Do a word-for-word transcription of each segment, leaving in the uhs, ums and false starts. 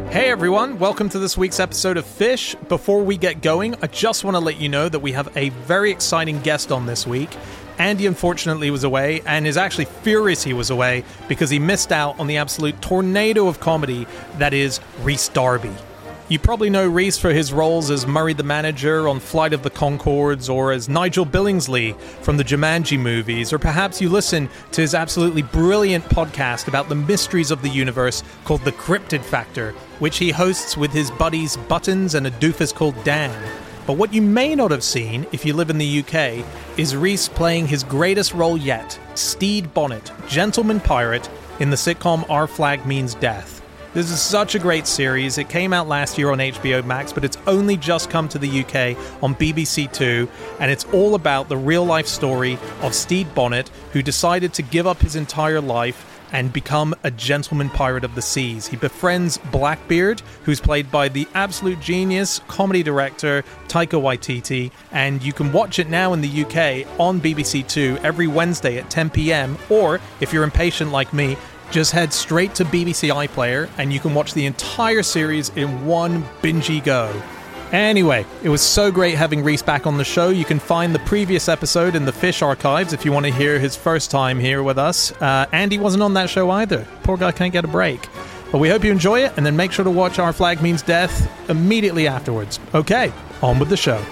Hey everyone, welcome to this week's episode of Fish. Before we get going, I just want to let you know that we have a very exciting guest on this week. Andy unfortunately was away, and is actually furious he was away because he missed out on the absolute tornado of comedy that is Rhys Darby. You probably know Rhys for his roles as Murray the Manager on Flight of the Conchords, or as Nigel Billingsley from the Jumanji movies, or perhaps you listen to his absolutely brilliant podcast about the mysteries of the universe called The Cryptid Factor, which he hosts with his buddies Buttons and a doofus called Dan. But what you may not have seen, if you live in the U K, is Rhys playing his greatest role yet, Stede Bonnet, gentleman pirate, in the sitcom Our Flag Means Death. This is such a great series. It came out last year on H B O Max, but it's only just come to the U K on B B C Two, and it's all about the real-life story of Stede Bonnet, who decided to give up his entire life and become a gentleman pirate of the seas. He befriends Blackbeard, who's played by the absolute genius comedy director Taika Waititi, and you can watch it now in the U K on B B C Two every Wednesday at ten p.m, or if you're impatient like me, just head straight to B B C iPlayer and you can watch the entire series in one bingy go. Anyway, it was so great having Rhys back on the show. You can find the previous episode in the Fish archives if you want to hear his first time here with us. Uh, Andy wasn't on that show either. Poor guy can't get a break. But we hope you enjoy it, and then make sure to watch Our Flag Means Death immediately afterwards. Okay, on with the show.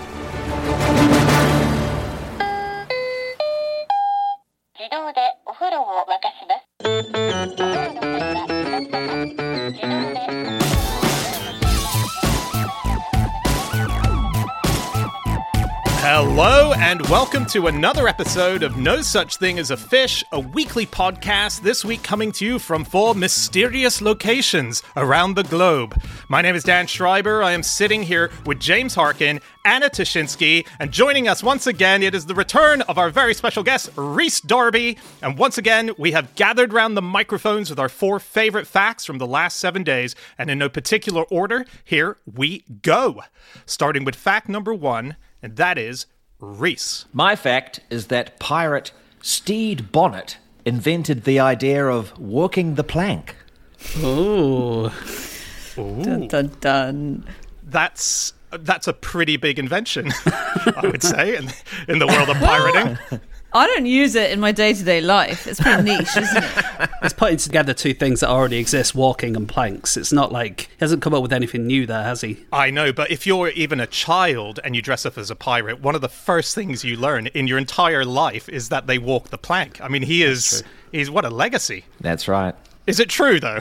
Hello and welcome to another episode of No Such Thing as a Fish, a weekly podcast, this week coming to you from four mysterious locations around the globe. My name is Dan Schreiber. I am sitting here with James Harkin, Anna Tashinsky, and joining us once again, it is the return of our very special guest, Rhys Darby. And once again, we have gathered round the microphones with our four favorite facts from the last seven days, and in no particular order, here we go. Starting with fact number one, and that is Rhys. My fact is that pirate Stede Bonnet invented the idea of walking the plank. Ooh. Ooh. Dun, dun, dun. That's that's a pretty big invention, I would say, in, in the world of pirating. I don't use it in my day-to-day life. It's pretty niche, isn't it? It's putting together two things that already exist, walking and planks. It's not like, he hasn't come up with anything new there, has he? I know, but if you're even a child and you dress up as a pirate, one of the first things you learn in your entire life is that they walk the plank. I mean, he is, he's what a legacy. That's right. Is it true, though?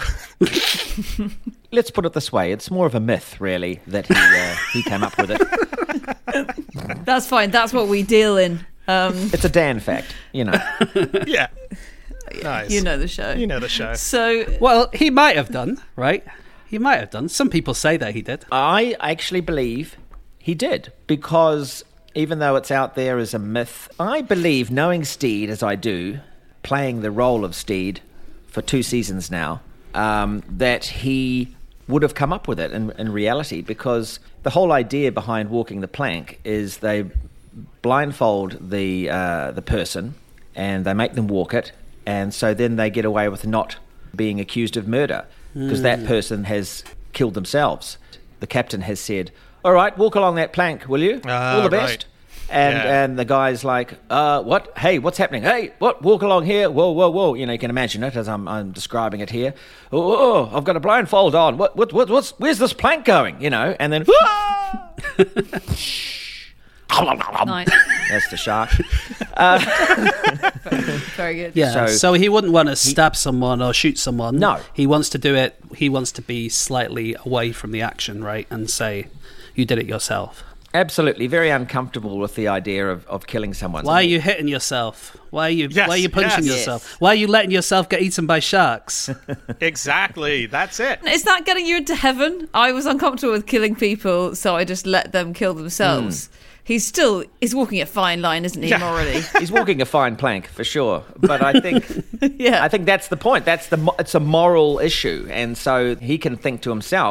Let's put it this way. It's more of a myth, really, that he, uh, he came up with it. That's fine. That's what we deal in. Um, it's a Dan fact, you know. Yeah. Nice. You know the show. You know the show. So, Well, he might have done, right? He might have done. Some people say that he did. I actually believe he did, because even though it's out there as a myth, I believe, knowing Stede as I do, playing the role of Stede for two seasons now, um, that he would have come up with it in, in reality, because the whole idea behind walking the plank is they blindfold the uh, the person and they make them walk it, and so then they get away with not being accused of murder because mm. that person has killed themselves. The captain has said, all right, walk along that plank, will you? Uh, All the best. Right. And yeah. and the guy's like, uh, what? Hey, what's happening? Hey, what? Walk along here. Whoa, whoa, whoa. You know, you can imagine it as I'm I'm describing it here. Oh, oh I've got a blindfold on. What? What? What? What's? Where's this plank going? You know, and then. nice. That's the shark. Uh, Very good. Yeah, so, So- he wouldn't want to stab someone or shoot someone. No. He wants to do it, he wants to be slightly away from the action, right? And say, you did it yourself. absolutely, very uncomfortable with the idea of, of killing someone. Why are you hitting yourself? Why are you Yes, why are you punching yes. yourself? Why are you letting yourself get eaten by sharks? Exactly. That's it. Is that getting you into heaven? I was uncomfortable with killing people, so I just let them kill themselves. Mm. He's still, he's walking a fine line, isn't he, Yeah. morally? He's walking a fine plank, for sure. But I think yeah. I think that's the point. That's the mo- It's a moral issue. And so he can think to himself,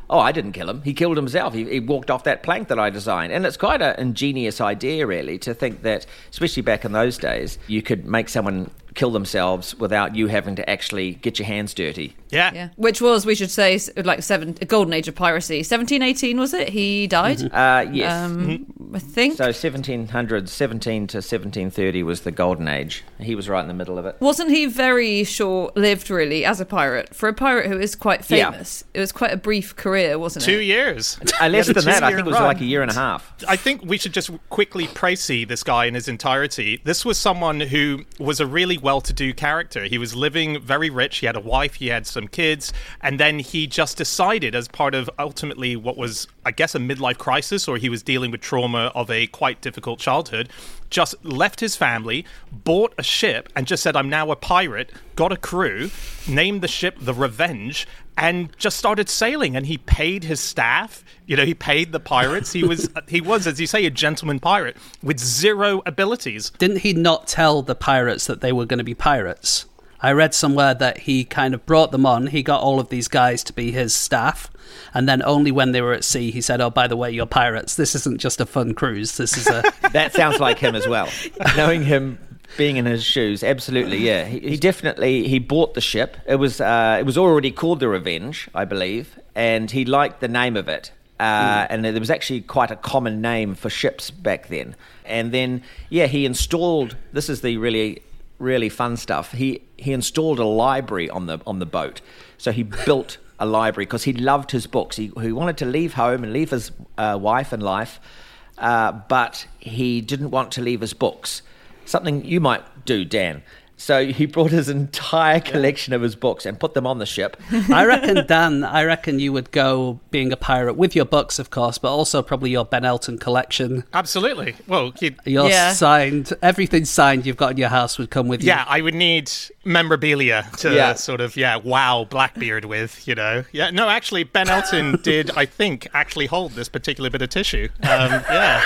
oh, I didn't kill him. He killed himself. He, he walked off that plank that I designed. And it's quite an ingenious idea, really, to think that, especially back in those days, you could make someone kill themselves without you having to actually get your hands dirty. Yeah. Yeah, which was, we should say, like seven, a golden age of piracy. seventeen eighteen, was it? He died? Mm-hmm. Uh, yes. Um, mm-hmm. I think. So seventeen hundred, seventeen to seventeen thirty was the golden age. He was right in the middle of it. Wasn't he very short-lived, really, as a pirate? For a pirate who is quite famous, yeah. It was quite a brief career, wasn't Two it? years. Uh, less than that. I think it was run. like a year and a half. I think we should just quickly précis this guy in his entirety. This was someone who was a really well-to-do character. He was living very rich. He had a wife. He had some kids. And then he just decided, as part of ultimately what was, I guess, a midlife crisis, or he was dealing with trauma of a quite difficult childhood, just left his family, bought a ship, and just said, I'm now a pirate, got a crew, named the ship the Revenge, and just started sailing. And he paid his staff. You know, he paid the pirates. He was, he was, as you say, a gentleman pirate with zero abilities. Didn't he not tell the pirates that they were going to be pirates? I read somewhere that he kind of brought them on. He got all of these guys to be his staff. And then only when they were at sea, he said, oh, by the way, you're pirates. This isn't just a fun cruise. This is a... That sounds like him as well. Knowing him, being in his shoes, absolutely, yeah. He, he definitely, he bought the ship. It was, uh, it was already called the Revenge, I believe. And he liked the name of it. Uh, mm. And there was actually quite a common name for ships back then. And then, yeah, he installed, this is the really... really fun stuff. He he installed a library on the on the boat. So he built a library because he loved his books. He he wanted to leave home and leave his uh, wife and life, uh, but he didn't want to leave his books. Something you might do, Dan. So he brought his entire collection of his books and put them on the ship. I reckon, Dan, I reckon you would go being a pirate with your books, of course, but also probably your Ben Elton collection. Absolutely. Well, you'd... Your yeah. signed, everything signed you've got in your house would come with you. Yeah, I would need memorabilia to yeah. sort of, yeah, wow Blackbeard with, you know. Yeah, no, actually, Ben Elton did, I think, actually hold this particular bit of tissue. Um, yeah.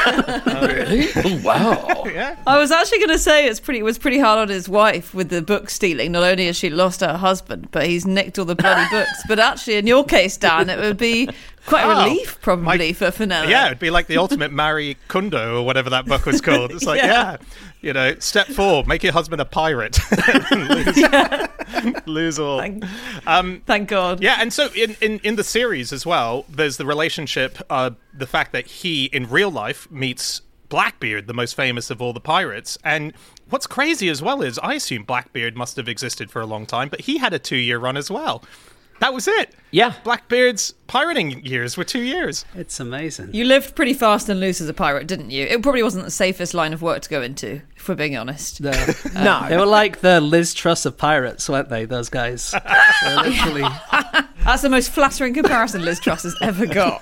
Um, really? Oh, wow. Yeah. I was actually going to say it's pretty, it was pretty hard on his wife with the book stealing. Not only has she lost her husband, but he's nicked all the bloody books. But actually, in your case, Dan, it would be quite a oh, relief, probably, my, for Fenella. Yeah, it'd be like the ultimate Marie Kondo or whatever that book was called. It's like, yeah, yeah you know, step four, make your husband a pirate. lose, yeah. lose all. Thank, um, thank God. Yeah, and so in, in, in the series as well, there's the relationship, uh, the fact that he, in real life, meets Blackbeard, the most famous of all the pirates. And what's crazy as well is I assume Blackbeard must have existed for a long time, but he had a two-year run as well. That was it. Yeah. Blackbeard's pirating years were two years. It's amazing. You lived pretty fast and loose as a pirate, didn't you? It probably wasn't the safest line of work to go into, if we're being honest. No. Um, no. They were like the Liz Truss of pirates, weren't they, those guys? They're literally... That's the most flattering comparison Liz Truss has ever got.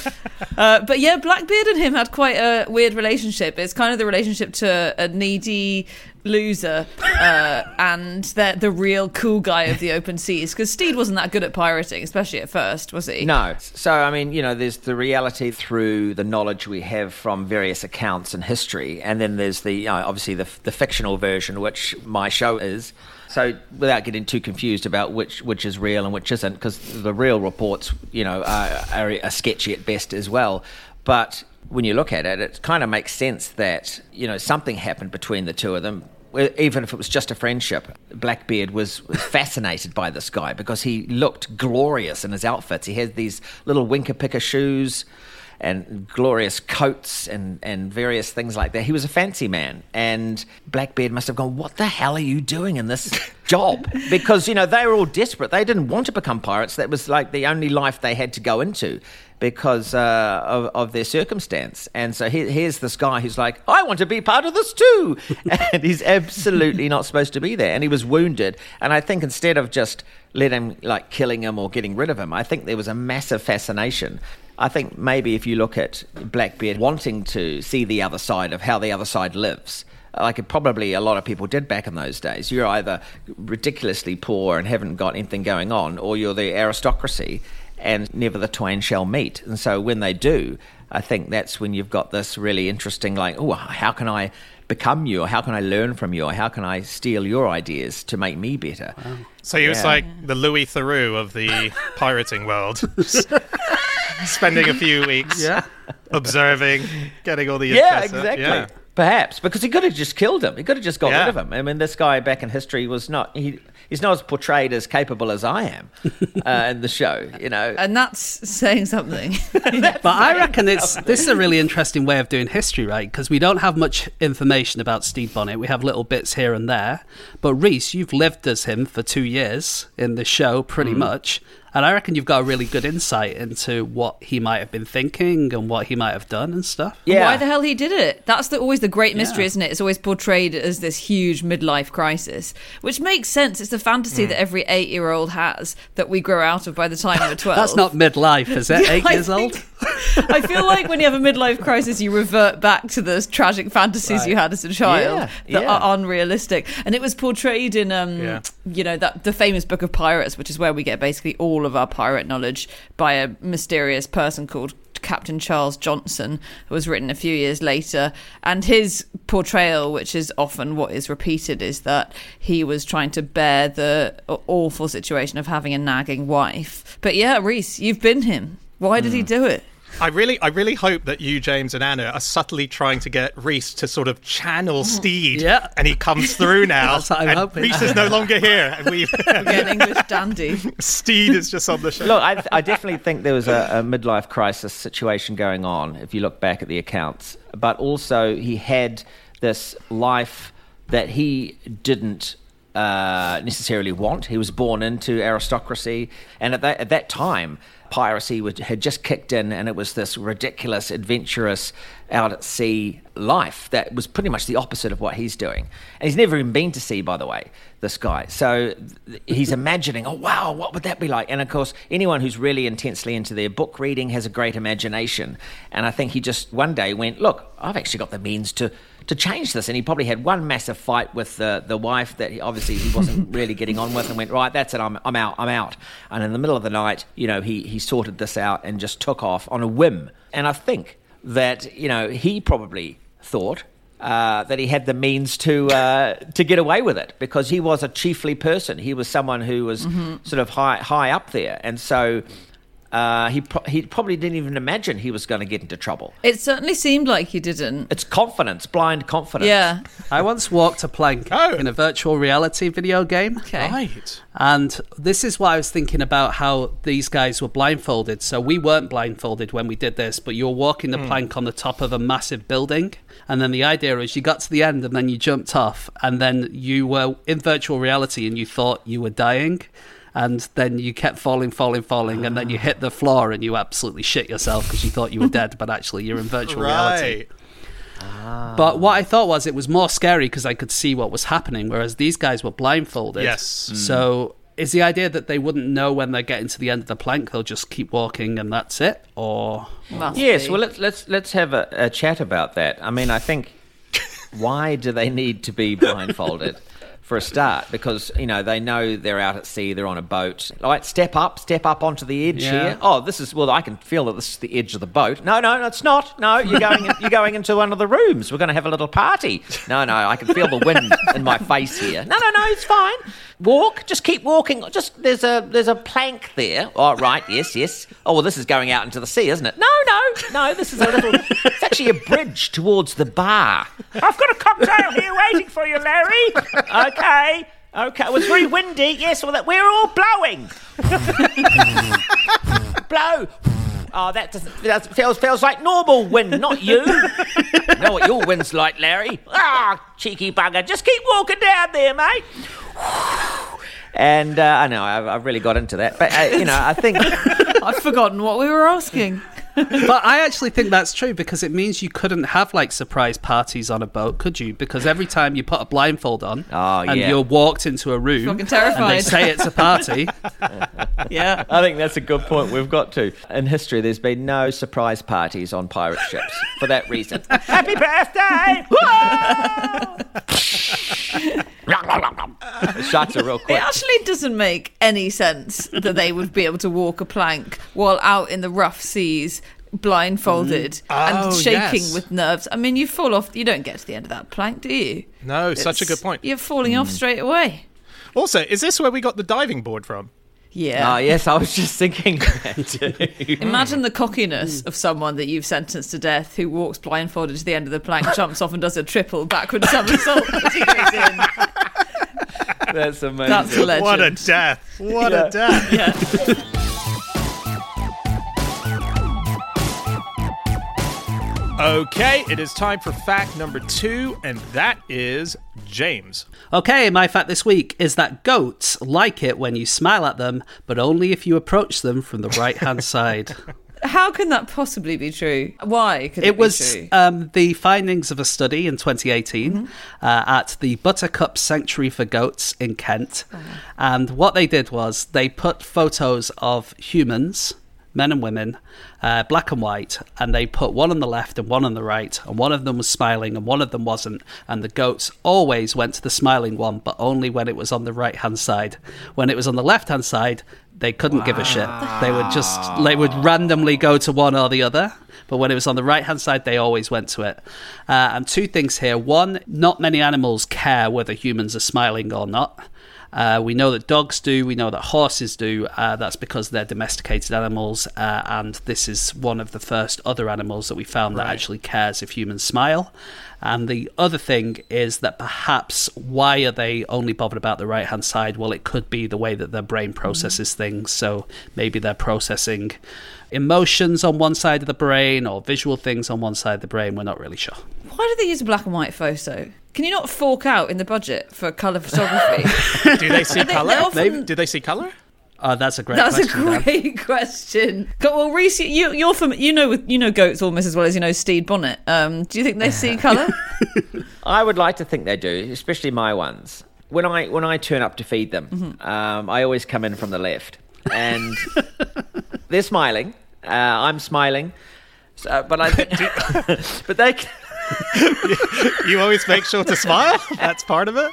Uh, but yeah, Blackbeard and him had quite a weird relationship. It's kind of the relationship to a needy loser uh, and the, the real cool guy of the open seas. Because Steed wasn't that good at pirating, especially at first, was he? No. So, I mean, you know, there's the reality through the knowledge we have from various accounts and history. And then there's the, you know, obviously the, the fictional version, which my show is. So without getting too confused about which which is real and which isn't, because the real reports, you know, are, are, are sketchy at best as well. But when you look at it, it kind of makes sense that, you know, something happened between the two of them. Even if it was just a friendship, Blackbeard was fascinated by this guy because he looked glorious in his outfits. He had these little winker-picker shoes and glorious coats and, and various things like that. He was a fancy man. And Blackbeard must have gone, what the hell are you doing in this job? Because, you know, they were all desperate. They didn't want to become pirates. That was like the only life they had to go into because uh, of, of their circumstance. And so here, here's this guy who's like, I want to be part of this too. And he's absolutely not supposed to be there. And he was wounded. And I think instead of just letting him, like killing him or getting rid of him, I think there was a massive fascination. I think maybe if you look at Blackbeard wanting to see the other side of how the other side lives, like it probably a lot of people did back in those days. You're either ridiculously poor and haven't got anything going on, or you're the aristocracy and never the twain shall meet. And so when they do, I think that's when you've got this really interesting, like, oh, how can I become you, or how can I learn from you, or how can I steal your ideas to make me better? Wow. So he was Yeah. like the Louis Theroux of the pirating world. Spending a few weeks Yeah. observing, getting all the Yeah, info. exactly. Yeah. Perhaps, because he could have just killed him. He could have just got Yeah. rid of him. I mean, this guy back in history was not... He, he's not as portrayed as capable as I am uh, in the show, you know. And that's saying something. But I reckon it's this is a really interesting way of doing history, right? Because we don't have much information about Stede Bonnet. We have little bits here and there. But Rhys, you've lived as him for two years in the show, pretty Mm. much. And I reckon you've got a really good insight into what he might have been thinking and what he might have done and stuff. Yeah. Why the hell he did it? That's the, always the great mystery, Yeah. isn't it? It's always portrayed as this huge midlife crisis, which makes sense. It's the fantasy Mm. that every eight-year-old has that we grow out of by the time we're twelve. That's not midlife, is it? Yeah, Eight I years think- old? I feel like when you have a midlife crisis, you revert back to those tragic fantasies Right. you had as a child Yeah, that yeah. are unrealistic. And it was portrayed in, um, Yeah. you know, that the famous Book of Pirates, which is where we get basically all of our pirate knowledge by a mysterious person called Captain Charles Johnson, who was written a few years later. And his portrayal, which is often what is repeated, is that he was trying to bear the awful situation of having a nagging wife. But yeah, Rhys, you've been him. Why did he do it? I really, I really hope that you, James, and Anna are subtly trying to get Rhys to sort of channel Stede, Yeah. and he comes through now. That's what I'm and hoping. Rhys is no longer here, and we Get an English dandy. Stede is just on the show. Look, I, I definitely think there was a, a midlife crisis situation going on, if you look back at the accounts. But also, he had this life that he didn't uh, necessarily want. He was born into aristocracy, and at that, at that time, piracy would, had just kicked in, and it was this ridiculous, adventurous, out at sea life that was pretty much the opposite of what he's doing. And he's never even been to sea, by the way, this guy. So th- he's imagining, oh, wow, what would that be like? And of course, anyone who's really intensely into their book reading has a great imagination. And I think he just one day went, look, I've actually got the means to to change this. And he probably had one massive fight with the, the wife that he, obviously he wasn't really getting on with, and went, right, that's it, I'm, I'm out, I'm out. And in the middle of the night, you know, he, he sorted this out and just took off on a whim. And I think that, you know, he probably thought uh, that he had the means to uh, to get away with it, because he was a chiefly person. He was someone who was Mm-hmm. sort of high high up there. And so uh, he, pro- he probably didn't even imagine he was going to get into trouble. It certainly seemed like he didn't. It's confidence, blind confidence. Yeah. I once walked a plank Oh. in a virtual reality video game. Okay. Right. And this is why I was thinking about how these guys were blindfolded. So we weren't blindfolded when we did this, but you were walking the plank on the top of a massive building. And then the idea is you got to the end and then you jumped off, and then you were in virtual reality and you thought you were dying. And then you kept falling, falling, falling, and then you hit the floor and you absolutely shit yourself because you thought you were dead, but actually you're in virtual reality. Right. But what I thought was it was more scary because I could see what was happening, whereas these guys were blindfolded. Yes. So is the idea that they wouldn't know when they're getting to the end of the plank, they'll just keep walking and that's it? Or Must Yes, be. well, let's let's let's have a, a chat about that. I mean, I think why do they need to be blindfolded? For a start, because, you know, they know they're out at sea, they're on a boat. All right, step up, step up onto the edge Yeah. here. Oh, this is, well, I can feel that this is the edge of the boat. No, no, no, it's not. No, you're going in, you're going into one of the rooms. We're going to have a little party. No, no, I can feel the wind in my face here. No, no, no, it's fine. Walk, just keep walking. Just, there's a there's a plank there. Oh, right, yes, yes. Oh, well, this is going out into the sea, isn't it? No, no, no, this is a little, it's actually a bridge towards the bar. I've got a cocktail here waiting for you, Larry. Okay, okay. Well, it's very windy. Yes, well, that we're all blowing. Blow. Oh, that doesn't, that feels feels like normal wind, not you. You know what your wind's like, Larry? Ah, cheeky bugger. Just keep walking down there, mate. And uh, I know I've, I've really got into that, but uh, you know, I think I've forgotten what we were asking. But I actually think that's true, because it means you couldn't have like surprise parties on a boat, could you? Because every time you put a blindfold on Oh, and yeah. you're walked into a room Fucking and terrified. they say it's a party, Yeah. I think that's a good point we've got to. In history, there's been no surprise parties on pirate ships for that reason. Happy birthday! The shots are real It quick. actually doesn't make any sense that they would be able to walk a plank while out in the rough seas blindfolded Mm. Oh, and shaking yes. with nerves. I mean, you fall off. You don't get to the end of that plank, do you? No, such a It's- good point. You're falling off straight away. Also, is this where we got the diving board from? Yeah. Ah, yes, I was just thinking that too. Imagine the cockiness of someone that you've sentenced to death who walks blindfolded to the end of the plank, jumps off and does a triple backward somersault as he goes in. That's amazing. That's a legend. What a death. What Yeah. a death. Yeah. Okay, it is time for fact number two, and that is James. Okay, my fact this week is that goats like it when you smile at them, but only if you approach them from the right-hand side. How can that possibly be true? Why could it, It be was true? um, the findings of a study in twenty eighteen Mm-hmm. uh, at the Buttercup Sanctuary for Goats in Kent. Oh. And what they did was they put photos of humans, men and women, uh, black and white, and they put one on the left and one on the right, and one of them was smiling and one of them wasn't, and the goats always went to the smiling one, but only when it was on the right-hand side. When it was on the left-hand side, they couldn't give a shit. They would just, they would randomly go to one or the other, but when it was on the right-hand side, they always went to it. Uh, and two things here. One, not many animals care whether humans are smiling or not. Uh, we know that dogs do, we know that horses do. Uh, that's because they're domesticated animals, uh, and this is one of the first other animals that we found that actually cares if humans smile. And the other thing is that perhaps why are they only bothered about the right-hand side? Well, it could be the way that their brain processes things. So maybe they're processing emotions on one side of the brain or visual things on one side of the brain. We're not really sure. Why do they use a black and white photo? Can you not fork out in the budget for colour photography? Do they see They- colour? they often- Maybe. Do they see colour? Oh, that's a great That's question, a Dan. great question. Go- Well, Reese, you, you're from you know you know goats almost as well as you know Steed Bonnet. Um, do you think they see colour? I would like to think they do, especially my ones. When I when I turn up to feed them, Mm-hmm. um, I always come in from the left, and they're smiling. Uh, I'm smiling, so, but I think, but they. You always make sure to smile? That's part of it?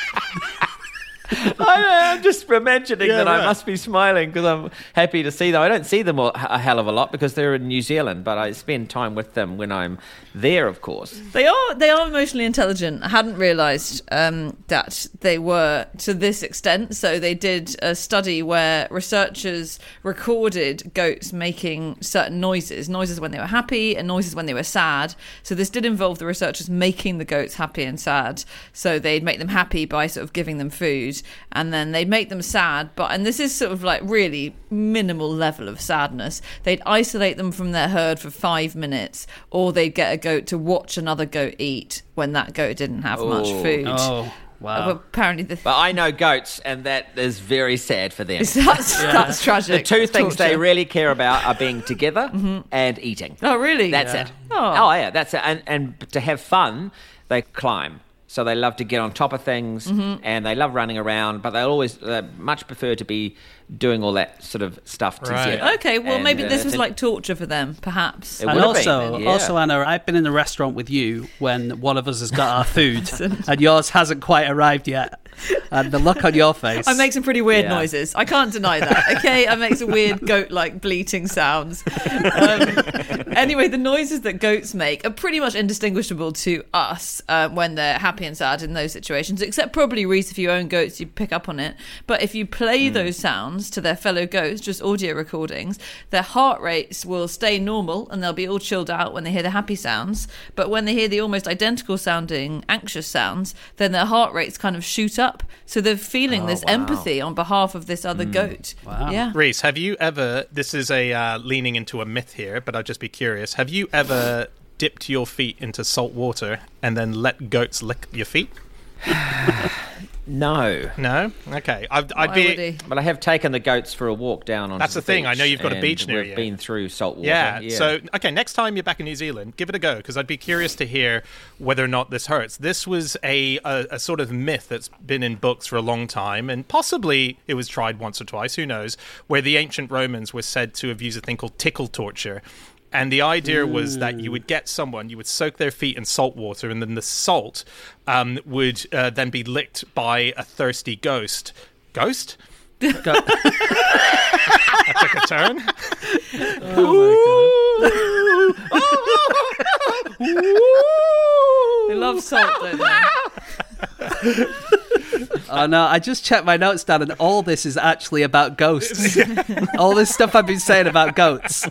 I, I'm just imagining Yeah, that I right. must be smiling because I'm happy to see them. I don't see them a a hell of a lot because they're in New Zealand, but I spend time with them when I'm there, of course. They are they are emotionally intelligent. I hadn't realised um, that they were to this extent. So they did a study where researchers recorded goats making certain noises, noises when they were happy and noises when they were sad. So this did involve the researchers making the goats happy and sad. So they'd make them happy by sort of giving them food, and then they'd make them sad. But and this is sort of like really minimal level of sadness. They'd isolate them from their herd for five minutes, or they'd get a goat to watch another goat eat when that goat didn't have much Oh. food. Oh, Uh, wow. apparently, the But I know goats, and that is very sad for them. that's that's The tragic. two things they Torture. really care about are being together and eating. Oh, really? That's Yeah. it. Oh. Oh. yeah, that's it. And and to have fun, they climb. So they love to get on top of things, Mm-hmm. and they love running around. But they always uh, much prefer to be doing all that sort of stuff Right. together. Okay, well, And, maybe uh, this was it- like torture for them, perhaps. It And would have been, also, yeah. also, Anna, I've been in a restaurant with you when one of us has got our food and yours hasn't quite arrived yet. And the look on your face. I make some pretty weird Yeah. noises. I can't deny that. Okay, I make some weird goat-like bleating sounds. Um, anyway, the noises that goats make are pretty much indistinguishable to us uh, when they're happy and sad in those situations. Except probably Reese, if you own goats, you pick up on it. But if you play those sounds to their fellow goats, just audio recordings, their heart rates will stay normal and they'll be all chilled out when they hear the happy sounds. But when they hear the almost identical sounding anxious sounds, then their heart rates kind of shoot up. So they're feeling Oh, this wow. empathy on behalf of this other goat. Wow. Yeah. Reese, have you ever, this is a uh, leaning into a myth here, but I'd just be curious, have you ever dipped your feet into salt water and then let goats lick your feet? No. No? Okay. I'd, I'd Why be... would he? But I have taken the goats for a walk down on. That's the thing, I know you've got a beach near we've you. been through salt water. Yeah. So, okay, next time you're back in New Zealand, give it a go, because I'd be curious to hear whether or not this hurts. This was a, a, a sort of myth that's been in books for a long time, and possibly it was tried once or twice, who knows, where the ancient Romans were said to have used a thing called tickle torture. And the idea was that you would get someone, you would soak their feet in salt water, and then the salt um, would uh, then be licked by a thirsty ghost. Ghost? Go- That took a turn. oh They love salt, don't they? Oh no, I just checked my notes, Dan, and all this is actually about ghosts. All this stuff I've been saying about goats.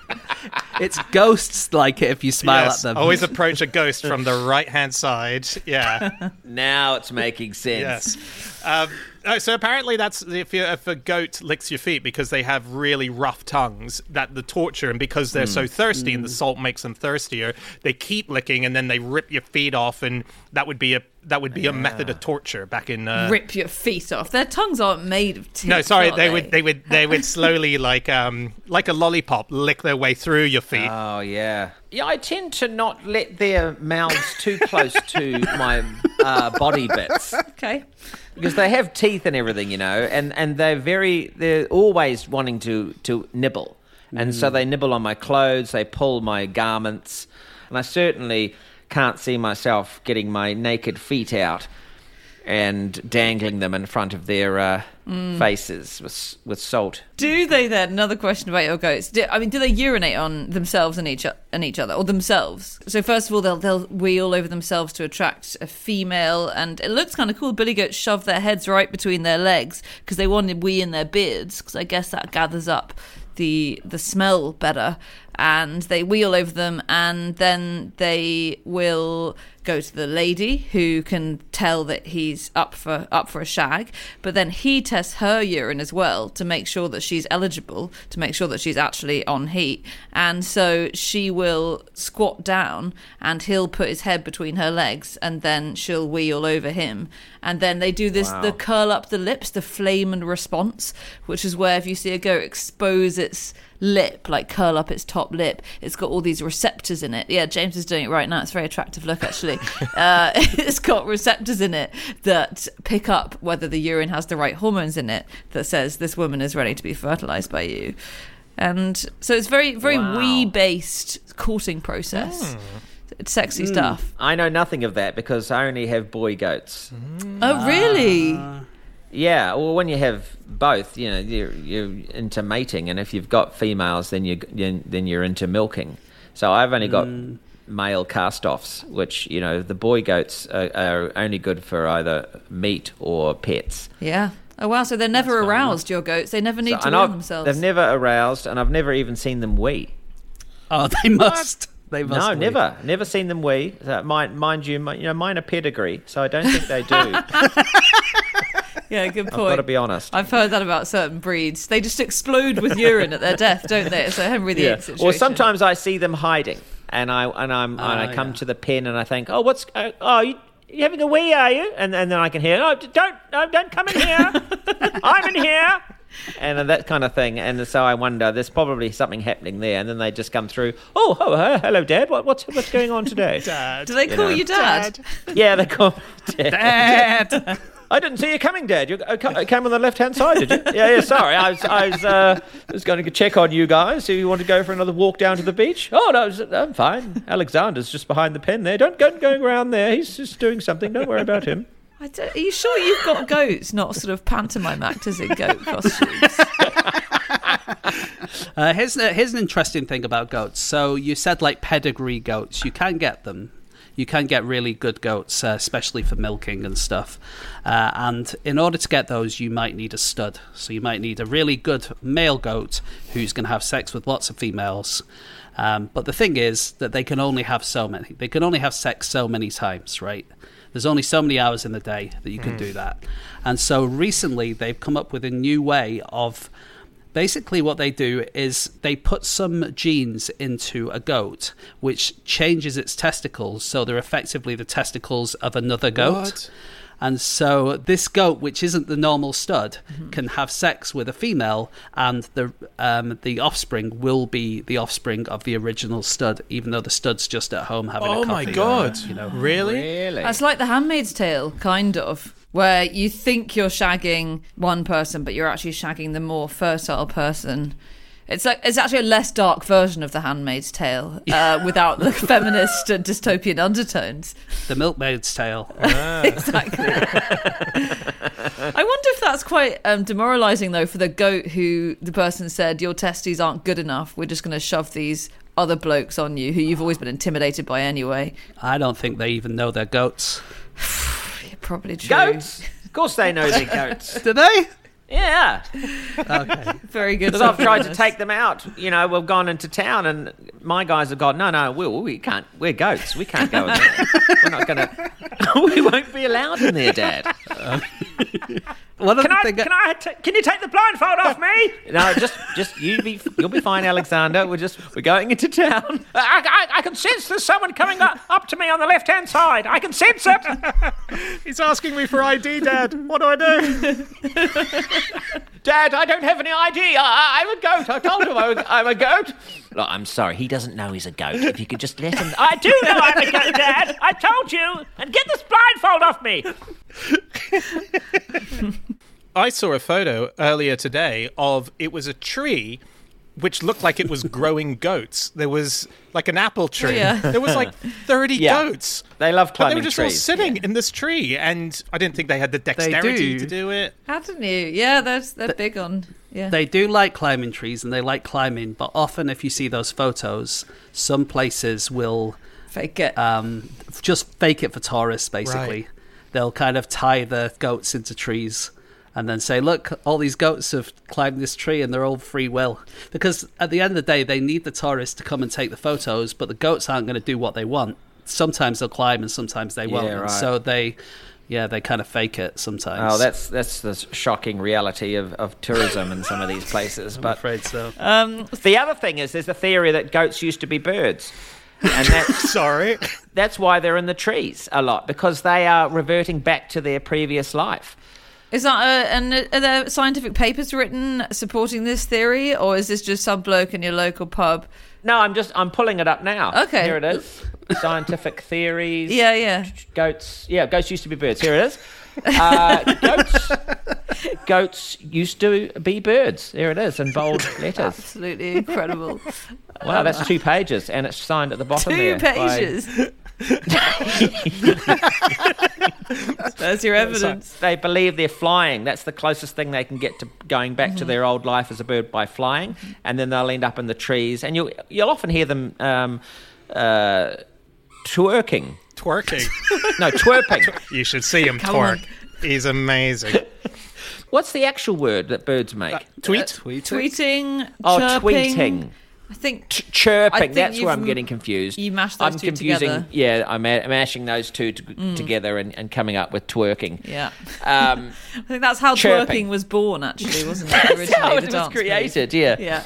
It's ghosts like it if you smile Yes, at them. always approach a ghost from the right-hand side. Yeah. Now it's making sense. Yes. Um, oh, so apparently that's if, you, if a goat licks your feet because they have really rough tongues, that the torture, and because they're so thirsty and the salt makes them thirstier, they keep licking and then they rip your feet off, and that would be a that would be a method of torture back in. Uh, Rip your feet off. Their tongues aren't made of teeth. no, sorry, are they they would they would they would slowly like um like a lollipop lick their way through your feet. Oh, yeah. Yeah, I tend to not let their mouths too close to my uh, body bits. Okay. Because they have teeth and everything, you know, and, and they're very, they're always wanting to, to nibble. And so they nibble on my clothes, they pull my garments, and I certainly can't see myself getting my naked feet out and dangling them in front of their uh, faces with, with salt. Do they then? Another question about your goats. Do, I mean, do they urinate on themselves and each and each other, or themselves? So first of all, they'll they'll wee all over themselves to attract a female, and it looks kind of cool. Billy goats shove their heads right between their legs because they want to wee in their beards, because I guess that gathers up the the smell better. And they wee all over them, and then they will go to the lady who can tell that he's up for up for a shag, but then he tests her urine as well to make sure that she's eligible, to make sure that she's actually on heat. And so she will squat down and he'll put his head between her legs, and then she'll wee all over him. And then they do this, Wow. the curl up the lips, the flame and response, which is where if you see a goat expose its lip, like curl up its top lip, it's got all these receptors in it. Yeah, James is doing it right now. It's a very attractive look, actually. uh, it's got receptors in it that pick up whether the urine has the right hormones in it that says this woman is ready to be fertilized by you. And so it's very, very Wow. wee-based courting process. It's sexy stuff. I know nothing of that because I only have boy goats. Oh, really? Yeah, well, when you have both, you know, you're, you're into mating, and if you've got females, then you then you're into milking. So I've only got Mm. male cast-offs, which, you know, the boy goats are, are only good for either meat or pets. Yeah. Oh, wow. So they're never aroused, your goats. They never need So- to and warm I've- themselves. They've never aroused, and I've never even seen them wee. Oh, they must. They must. No, wee. never, never seen them wee. So mind, mind you, my, you know, mine are pedigree, so I don't think they do. Yeah, good I've point. got to be honest. I've heard that about certain breeds. They just explode with urine at their death, don't they? It's a Henry the Eighth situation. Or sometimes I see them hiding, and I and I'm and I Ah, come yeah. to the pen, and I think, oh, what's uh, oh you. You having a wee, are you? And, and then I can hear, oh, don't, no, don't come in here. I'm in here. And that kind of thing. And so I wonder, there's probably something happening there. And then they just come through, oh, oh uh, hello, Dad. What, what's what's going on today? Dad. Do they you call know. you Dad? Yeah, they call me Dad. Dad. I didn't see you coming, Dad. You uh, co- came on the left-hand side, did you? Yeah, yeah, sorry. I was, I was, uh, was going to check on you guys. Do you want to go for another walk down to the beach? Oh, no, I'm fine. Alexander's just behind the pen there. Don't go going around there. He's just doing something. Don't worry about him. I don't, are you sure you've got goats, not sort of pantomime actors in goat costumes? Uh, here's, uh, here's an interesting thing about goats. So you said like pedigree goats. You can get them. You can get really good goats, uh, especially for milking and stuff. Uh, and in order to get those, you might need a stud. So you might need a really good male goat who's going to have sex with lots of females. Um, but the thing is that they can only have so many. They can only have sex so many times, right? There's only so many hours in the day that you can do that. And so recently they've come up with a new way of... Basically what they do is they put some genes into a goat which changes its testicles, so they're effectively the testicles of another goat. What? And so this goat, which isn't the normal stud, mm-hmm. can have sex with a female, and the um, the offspring will be the offspring of the original stud, even though the stud's just at home having Oh a my coffee. God. Or, you know, Really? Really? That's like The Handmaid's Tale, kind of, where you think you're shagging one person, but you're actually shagging the more fertile person. It's like it's actually a less dark version of The Handmaid's Tale, uh, without the feminist and dystopian undertones. The Milkmaid's Tale. Exactly. I wonder if that's quite um, demoralising, though, for the goat who the person said, your testes aren't good enough, we're just going to shove these other blokes on you who you've always been intimidated by anyway. I don't think they even know they're goats. Yeah, probably true. Goats? Of course they know they're goats. Do they? Yeah. Okay. Very good. Because I've tried to take them out. You know, we've gone into town and my guys have gone, no, no, Will, we can't. We're goats. We can't go in there. We're not going to. We won't be allowed in there, Dad. Uh, one of Can the I, thing- can I, t- can you take the blindfold off me? No, just, just you be, you'll be fine, Alexander. We're just, we're going into town. I, I, I can sense there's someone coming up, up to me on the left-hand side. I can sense it. He's asking me for I D, Dad. What do I do? Dad, I don't have any I D. I, I'm a goat. I told him I'm a, I'm a goat. Look, I'm sorry. He doesn't know he's a goat. If you could just let him... I do know I'm a goat, Dad. I told you. And get this blindfold off me. I saw a photo earlier today of, it was a tree which looked like it was growing goats. There was like an apple tree. Oh, yeah. There was like thirty Yeah. goats. They love But climbing they were just trees. all sitting in this tree, and I didn't think they had the dexterity do. to do it. Hadn't you? Yeah, they're, they're big on... Yeah. They do like climbing trees and they like climbing, but often if you see those photos, some places will Fake it. um, just fake it for tourists, basically. Right. They'll kind of tie the goats into trees and then say, look, all these goats have climbed this tree and they're all free will. Because at the end of the day, they need the tourists to come and take the photos, but the goats aren't going to do what they want. Sometimes they'll climb and sometimes they won't. Yeah, And right. so they... Yeah, they kind of fake it sometimes. Oh, that's that's the shocking reality of, of tourism in some of these places. I'm But afraid so. Um, the other thing is there's the theory that goats used to be birds. And that's, Sorry. that's why they're in the trees a lot, because they are reverting back to their previous life. is that a, and are there scientific papers written supporting this theory, or is this just some bloke in your local pub? No, I'm just, I'm pulling it up now. Okay. Here it is. Scientific theories. Yeah, yeah. Goats, yeah, goats used to be birds. Here it is. Uh, goats, goats used to be birds. There it is in bold letters. Absolutely incredible. Wow, that's two pages, and it's signed at the bottom Two there. by- pages. There's your evidence. They believe they're flying. That's the closest thing they can get to going back to their old life as a bird, by flying, and then they'll end up in the trees. And you'll you'll often hear them um, uh, twerking. Twerking. No, twerping. You should see him Come twerk. on. He's amazing. What's the actual word that birds make? Tweet. Tweet. Tweeting, Oh, chirping. tweeting. I think Ch- I chirping. think That's where you've I'm m- getting confused. you mashed those I'm two confusing. together. Yeah, I'm ma- mashing those two to- together and, and coming up with twerking. yeah. Um, I think that's how Chirping. twerking was born, actually, wasn't it? that's Originally, how the it was dance move. created. Yeah. Yeah.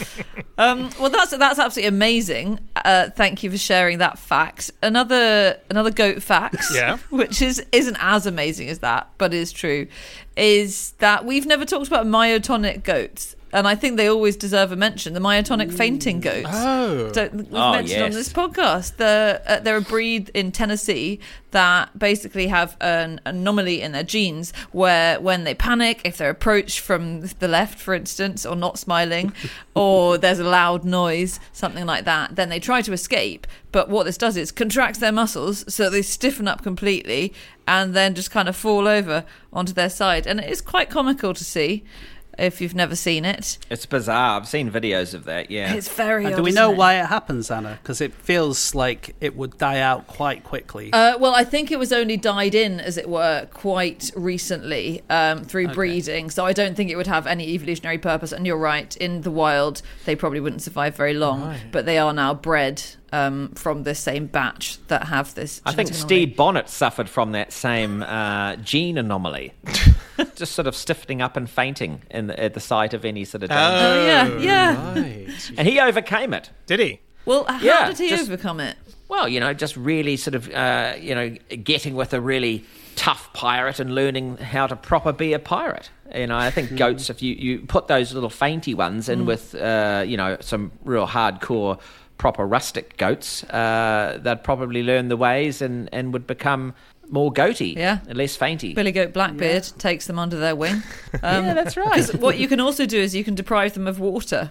Um, well, that's that's absolutely amazing. Uh, thank you for sharing that fact. Another another goat fact, Yeah. which is isn't as amazing as that, but is true, is that we've never talked about myotonic goats. And I think they always deserve a mention. The myotonic fainting goats. Oh. Don't, we've Oh, mentioned on yes. this podcast. The, uh, they're a breed in Tennessee that basically have an anomaly in their genes where when they panic, if they're approached from the left, for instance, or not smiling, or there's a loud noise, something like that, then they try to escape. But what this does is contracts their muscles so they stiffen up completely and then just kind of fall over onto their side. And it is quite comical to see if you've never seen it. It's bizarre. I've seen videos of that. Yeah. It's very And odd, do we isn't know it? why it happens, Anna? Because it feels like it would die out quite quickly. Uh, well, I think it was only died in, as it were, quite recently um, through breeding. So I don't think it would have any evolutionary purpose. And you're right, in the wild, they probably wouldn't survive very long. Right. But they are now bred um, from this same batch that have this. I think genetic anomaly. Steve Bonnet suffered from that same uh, gene anomaly. Just sort of stiffening up and fainting in the, at the sight of any sort of danger. Oh, yeah, yeah. Right. And he overcame it. Did he? Well, how Yeah, did he just- overcome it? Well, you know, just really sort of, uh, you know, getting with a really tough pirate and learning how to proper be a pirate. You know, I think goats, if you, you put those little fainty ones in with, uh, you know, some real hardcore, proper rustic goats, uh, they'd probably learn the ways and, and would become more goaty, Yeah. and less fainty. Billy Goat Blackbeard takes them under their wing. Um, Yeah, that's right. Because what you can also do is you can deprive them of water.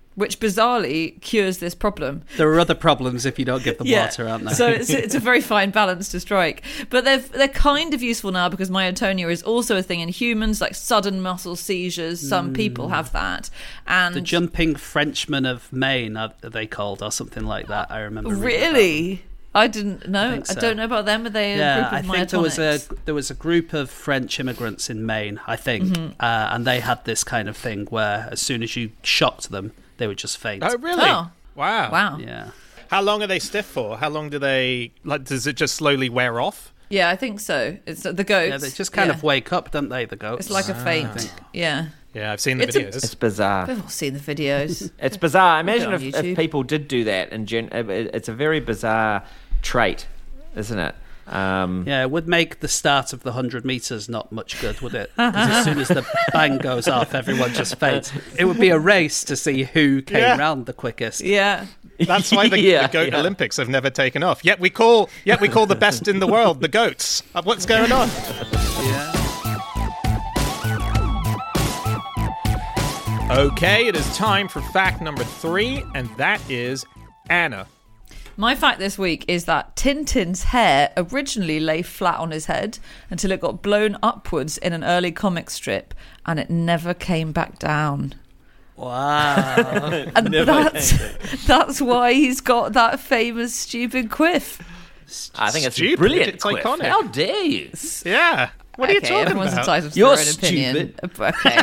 which bizarrely cures this problem. There are other problems if you don't give them Yeah. water, aren't there? So it's, it's a very fine balance to strike. But they're, they're kind of useful now because myotonia is also a thing in humans, like sudden muscle seizures. Some people have that. And the jumping Frenchman of Maine, are they called, or something like that? I remember. reading about them. Really? I didn't know. I, think so. don't know about them. Are they a Yeah, group I of think there was a myotonics? there was a group of French immigrants in Maine, I think, Mm-hmm. uh, and they had this kind of thing where as soon as you shocked them, they would just faint. Oh, really? Oh. Wow. Wow. Yeah. How long are they stiff for? How long do they, like, does it just slowly wear off? Yeah, I think so. It's the goats. Yeah, they just kind yeah. of wake up, don't they, the goats? It's like a faint. Yeah. Yeah, I've seen the It's a- videos. It's bizarre. We've all seen the videos. It's bizarre. Imagine on if, if YouTube. people did do that. In gen- it- it's a very bizarre trait, isn't it? Um, Yeah, it would make the start of the one hundred metres not much good, would it? Because as soon as the bang goes off, everyone just faints. It would be a race to see who came Yeah. round the quickest. Yeah. That's why the, Yeah, the goat yeah. Olympics have never taken off. Yet we call, yet we call the best in the world the goats. Uh, What's going on? Yeah. Okay, it is time for fact number three, and that is Anna. My fact this week is that Tintin's hair originally lay flat on his head until it got blown upwards in an early comic strip, and it never came back down. Wow. And that's that's why he's got that famous stupid quiff. I think it's Stupid. brilliant. It's Cliff. iconic. How dare you? Yeah. What are you Okay, talking everyone's about? entitled to You're their own opinion. Okay.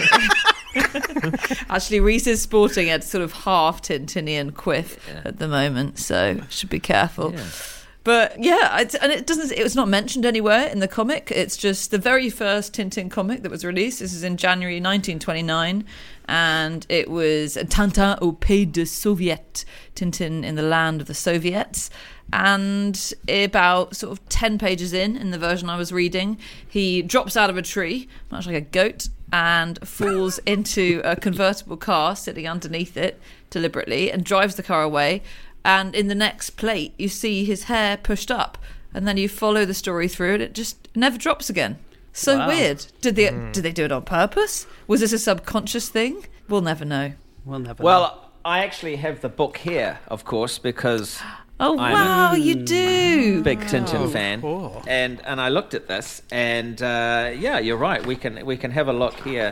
Actually, Reese is sporting a sort of half Tintinian quiff at the moment, so should be careful. Yeah. But yeah, it's, and it doesn't. It was not mentioned anywhere in the comic. It's just the very first Tintin comic that was released. This is in January nineteen twenty-nine, and it was Tintin au pays de Soviet, Tintin in the land of the Soviets. And about sort of ten pages in, in the version I was reading, he drops out of a tree, much like a goat, and falls into a convertible car sitting underneath it deliberately and drives the car away. And in the next plate, you see his hair pushed up, and then you follow the story through, and it just never drops again. So Wow. weird. Did they did they do it on purpose? Was this a subconscious thing? We'll never know. We'll never know. Well, I actually have the book here, of course, because Oh I'm wow, you do. big Tintin fan, cool. and and I looked at this, and uh, yeah, you're right. We can we can have a look here.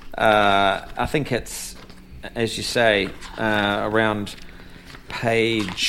Uh, I think it's, as you say, uh, around page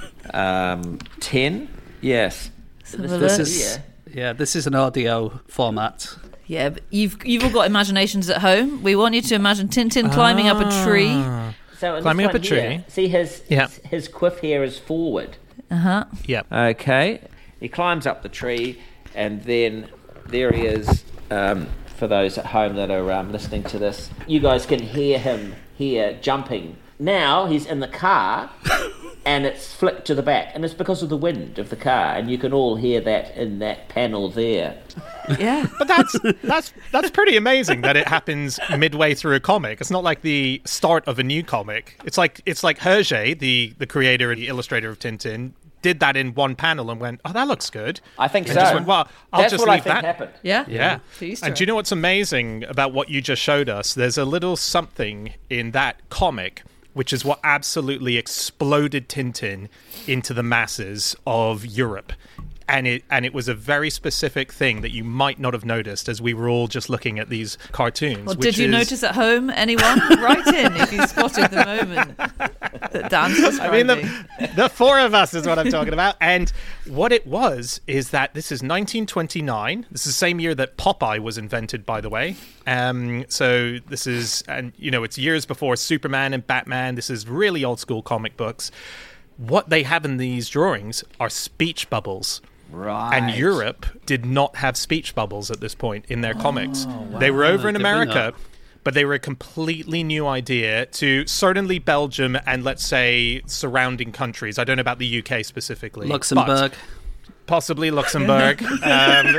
um, ten. Yes, have a this look. is This- yeah, this is an audio format. Yeah, but you've you've all got imaginations at home. We want you to imagine Tintin climbing up a tree. Ah. so in Climbing this up a one here, tree. See his Yeah. his, his quiff here is forward. Uh huh. Yep. Okay, he climbs up the tree, and then there he is. Um, for those at home that are um, listening to this, you guys can hear him here jumping. Now he's in the car, and it's flicked to the back, and it's because of the wind of the car, and you can all hear that in that panel there. Yeah. But that's that's that's pretty amazing that it happens midway through a comic. It's not like the start of a new comic. It's like it's like Hergé, the the creator and the illustrator of Tintin, did that in one panel and went, "Oh, that looks good." I think And so. just went, well, I'll That's just what I leave think that. happened. Yeah. Yeah. Please And do you know what's amazing about what you just showed us? There's a little something in that comic which is what absolutely exploded Tintin into the masses of Europe. And it and it was a very specific thing that you might not have noticed as we were all just looking at these cartoons. Well, which did you is- notice at home? Anyone? Write in if you spotted the moment that Dan's I mean, describing. the, the four of us is what I'm talking about. And what it was is that this is nineteen twenty-nine. This is the same year that Popeye was invented, by the way. Um, so this is, and you know, it's years before Superman and Batman. This is really old school comic books. What they have in these drawings are speech bubbles. Right. And Europe did not have speech bubbles at this point in their comics. They were over in Did we America, not? but they were a completely new idea to certainly Belgium and, let's say, surrounding countries. I don't know about the U K specifically. Luxembourg. but possibly Luxembourg. um,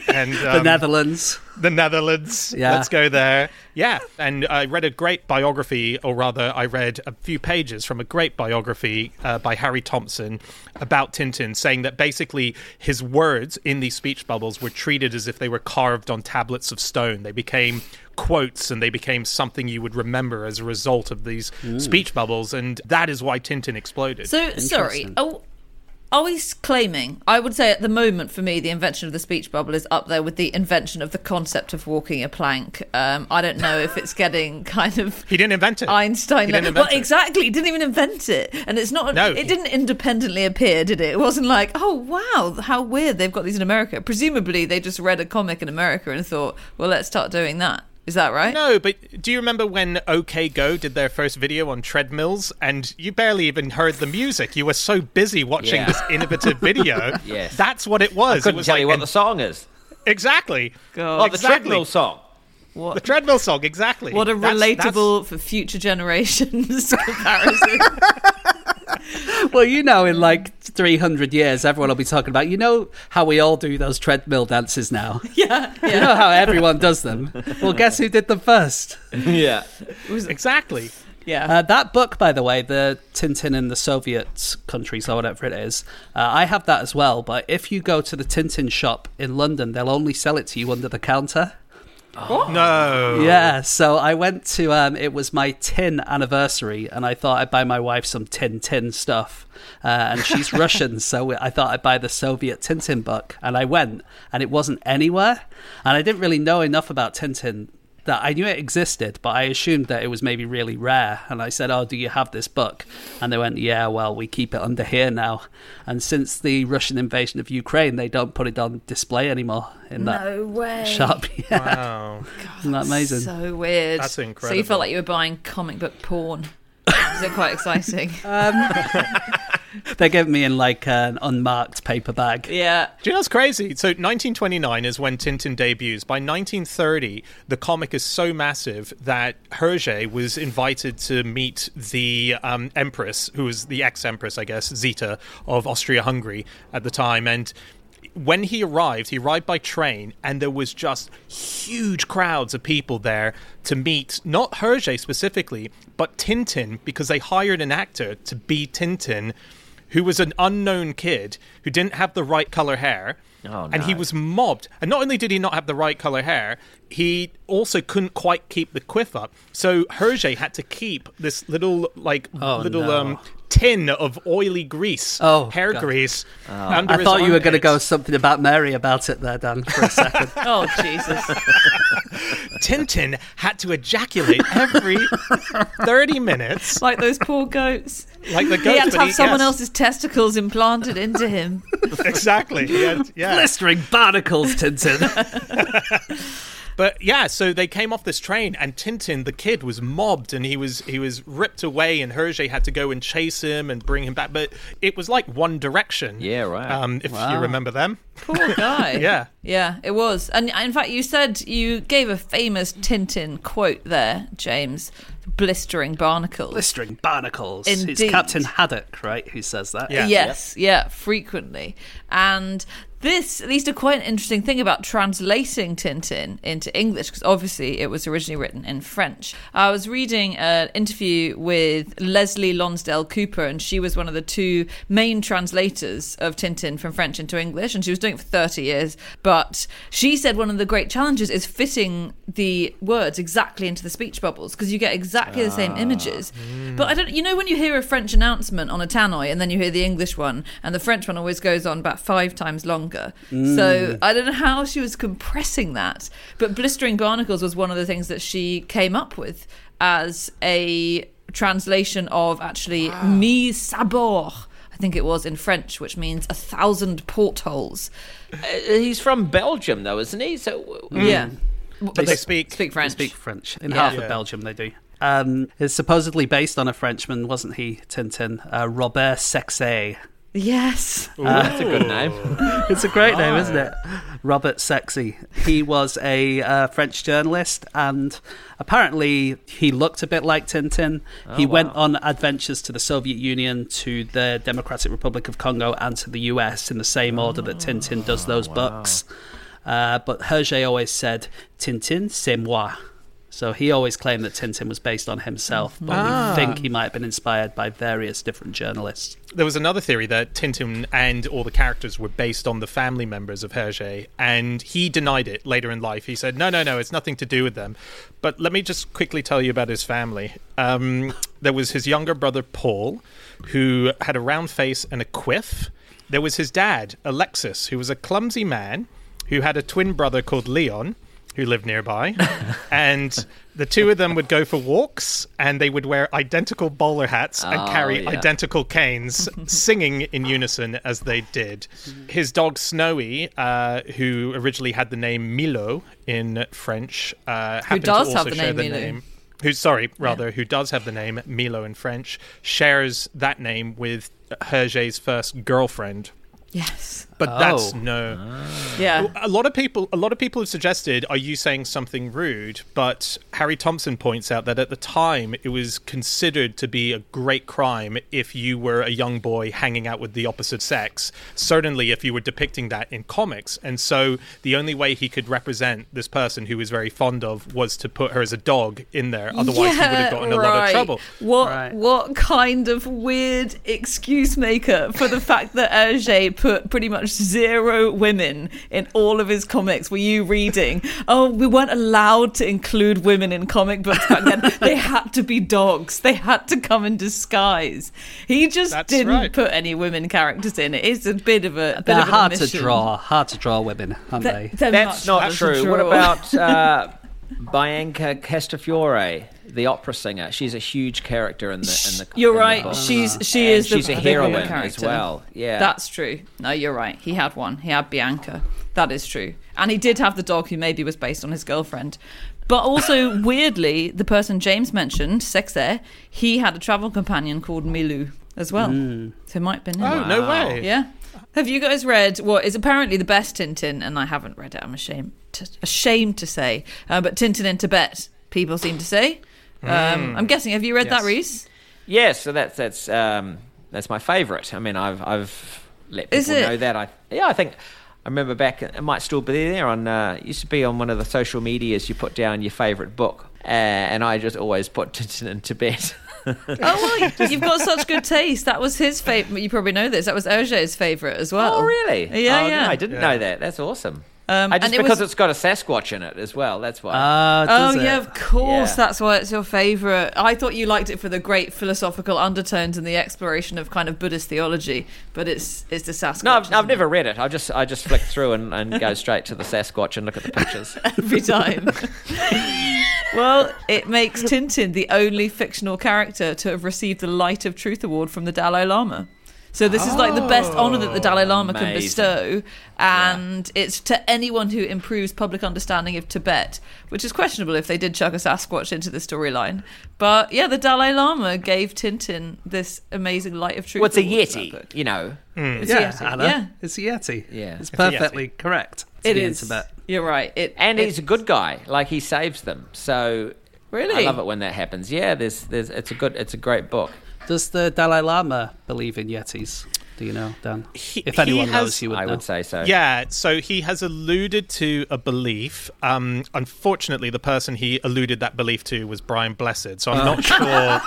and the um, Netherlands. The Netherlands. Yeah. Let's go there. Yeah. And I read a great biography, or rather, I read a few pages from a great biography uh, by Harry Thompson about Tintin, saying that basically his words in these speech bubbles were treated as if they were carved on tablets of stone. They became quotes and they became something you would remember as a result of these mm. speech bubbles. And that is why Tintin exploded. So, sorry. Oh. Are we claiming, I would say at the moment for me, the invention of the speech bubble is up there with the invention of the concept of walking a plank. Um, I don't know if it's getting kind of... He didn't invent it. Einstein. He didn't invent well, it. Exactly. He didn't even invent it. And it's not... No, it he... didn't independently appear, did it? It wasn't like, oh, wow, how weird they've got these in America. Presumably, they just read a comic in America and thought, well, let's start doing that. Is that right? No, but do you remember when OK Go did their first video on treadmills and you barely even heard the music? You were so busy watching yeah. this innovative video. Yes. That's what it was. I couldn't it was tell like, you what and, the song is. Exactly. God. Oh, exactly. the treadmill song. What? The treadmill song, exactly. What a that's, relatable that's... for future generations comparison. Well, you know, in like three hundred years, everyone will be talking about, you know how we all do those treadmill dances now? Yeah, yeah. You know how everyone does them? Well, guess who did them first? Yeah. Exactly. Yeah. Uh, that book, by the way, the Tintin in the Soviet countries or whatever it is, uh, I have that as well. But if you go to the Tintin shop in London, they'll only sell it to you under the counter. Oh. No. Yeah, so I went to, um, it was my tin anniversary, and I thought I'd buy my wife some Tintin stuff. Uh, and she's Russian, so I thought I'd buy the Soviet Tintin book. And I went, and it wasn't anywhere. And I didn't really know enough about Tintin that I knew it existed, but I assumed that it was maybe really rare. And I said, oh, do you have this book? And they went, yeah, well, we keep it under here now. And since the Russian invasion of Ukraine, they don't put it on display anymore in that no way. shop. Yeah. Wow. God, Isn't that amazing? So weird. That's incredible. So you felt like you were buying comic book porn. Is it quite exciting? Um, they gave me in like an unmarked paper bag. Yeah. Do you know what's crazy? So nineteen twenty-nine is when Tintin debuts. By nineteen thirty, the comic is so massive that Hergé was invited to meet the um, Empress, who was the ex-Empress, I guess, Zita of Austria-Hungary at the time. And when he arrived, he arrived by train, and there was just huge crowds of people there to meet, not Hergé specifically, but Tintin, because they hired an actor to be Tintin, who was an unknown kid who didn't have the right color hair. Oh, no. And he was mobbed. And not only did he not have the right color hair, he also couldn't quite keep the quiff up. So Hergé had to keep this little, like, Oh, little no. um, tin of oily grease, Oh, hair God. grease. Oh. Under I his thought you were going to armpits. go something about Mary about it there, Dan, for a second. Oh, Jesus. Tintin had to ejaculate every thirty minutes, Like those poor goats. like the goats. He had to but have he- someone yes, else's testicles implanted into him. Exactly. He had- yeah. Blistering barnacles, Tintin. But yeah, so they came off this train, and Tintin, the kid, was mobbed, and he was he was ripped away, and Hergé had to go and chase him and bring him back. But it was like One Direction. Yeah, right. Um, if Wow. you remember them. Poor guy. Yeah. Yeah, it was. And in fact, you said you gave a famous Tintin quote there, James. Blistering barnacles. Blistering barnacles. Indeed. It's Captain Haddock, right, who says that? Yeah. Yes, yeah, frequently. And this, at least, a quite interesting thing about translating Tintin into English, because obviously it was originally written in French. I was reading an interview with Leslie Lonsdale Cooper, and she was one of the two main translators of Tintin from French into English, and she was doing it for thirty years. But she said one of the great challenges is fitting the words exactly into the speech bubbles, because you get exactly the same images. But I don't, you know, when you hear a French announcement on a tannoy, and then you hear the English one, and the French one always goes on about five times longer. So I don't know how she was compressing that, but blistering barnacles was one of the things that she came up with as a translation of actually wow. Mille sabords, I think it was, in French, which means a thousand portholes. Uh, he's from Belgium, though, isn't he? So Yeah. But they speak Speak French. They speak French. In Yeah. half Yeah. of Belgium, they do. Um, it's supposedly based on a Frenchman, wasn't he, Tintin? Uh, Robert Sexay. Yes. uh, that's a good name. It's a great name, isn't it? Robert Sexy. He was a uh, French journalist, and apparently he looked a bit like Tintin. Oh, he wow. went on adventures to the Soviet Union, to the Democratic Republic of Congo, and to the U S in the same order that Tintin does those wow. books. Uh, but Hergé always said, Tintin, c'est moi. So he always claimed that Tintin was based on himself, but Ah. we think he might have been inspired by various different journalists. There was another theory that Tintin and all the characters were based on the family members of Hergé, and he denied it later in life. He said, no, no, no, it's nothing to do with them. But let me just quickly tell you about his family. Um, there was his younger brother, Paul, who had a round face and a quiff. There was his dad, Alexis, who was a clumsy man who had a twin brother called Leon, who lived nearby, and the two of them would go for walks, and they would wear identical bowler hats and Oh, carry yeah. identical canes, singing in unison as they did. His dog Snowy, uh, who originally had the name Milo in French, uh, happened does to also have the share name the Milo. name. Who, sorry, rather, who does have the name Milo in French, shares that name with Hergé's first girlfriend. Yes. But Oh. that's no. Yeah. A lot of people, a lot of people have suggested, "Are you saying something rude?" But Harry Thompson points out that at the time it was considered to be a great crime if you were a young boy hanging out with the opposite sex. Certainly, if you were depicting that in comics, and so the only way he could represent this person who he was very fond of was to put her as a dog in there. Otherwise, he would have gotten in a lot of right. trouble. What Right. what kind of weird excuse maker for the fact that Hergé put pretty much zero women in all of his comics were you reading? Oh, we weren't allowed to include women in comic books back then. They had to be dogs. They had to come in disguise. He just That's didn't right. put any women characters in. It is a bit of a bit They're of an hard to omission. draw, hard to draw women, aren't They're- they? they're That's much not harder to true. What draw. about uh, Bianca Castafiore, the opera singer? She's a huge character in the. In the You're in the right. book. She's she And is the she's a the heroine comic as character. well. Yeah, That's true. No, you're right. He had one. He had Bianca. That is true. And he did have the dog who maybe was based on his girlfriend. But also, weirdly, the person James mentioned, Sexer, he had a travel companion called Milou as well. So it might have been him. Oh, no way! Yeah. Have you guys read what is apparently the best Tintin? And I haven't read it. I'm ashamed to, ashamed to say. Uh, but Tintin in Tibet, people seem to say. Um, I'm guessing. Have you read that, Yes. Reese? yeah. So that's that's um, that's my favourite. I mean, I've I've let people Is it? know that. I yeah, I think. I remember back, it might still be there on, uh, it used to be on one of the social medias, you put down your favourite book. Uh, and I just always put Tintin in Tibet. Oh, well, you've got such good taste. That was his favourite. You probably know this. That was Hergé's favourite as well. Oh, really? Yeah, oh, yeah. No, I didn't Yeah. know that. That's awesome. Um, I just and it because was- it's got a Sasquatch in it as well. That's why. Ah, Oh, does it? yeah, of course. Yeah. That's why it's your favourite. I thought you liked it for the great philosophical undertones and the exploration of kind of Buddhist theology, but it's it's the Sasquatch. no, I've, isn't I've it? never read it. I just I just flick through and, and go straight to the Sasquatch and look at the pictures. Every time. Well, it makes Tintin the only fictional character to have received the Light of Truth Award from the Dalai Lama. So this is like the best honour that the Dalai Lama can Amazing. bestow, and it's to anyone who improves public understanding of Tibet, which is questionable if they did chuck a Sasquatch into the storyline. But yeah, the Dalai Lama gave Tintin this amazing Light of Truth. Well, it's a Award for that Yeti, book. you know. It's a Yeah, Yeti, Anna, yeah. it's a Yeti. Yeah. It's It's a perfectly correct. to It be in is. Tibet. You're right. It And it- he's a good guy. Like, he saves them. So Really? I love it when that happens. Yeah, there's there's it's a good it's a great book. Does the Dalai Lama believe in Yetis? Do you know, Dan? He- if anyone he knows, has- you would I know. would say so. Yeah, so he has alluded to a belief. Um, unfortunately, the person he alluded that belief to was Brian Blessed, so I'm not sure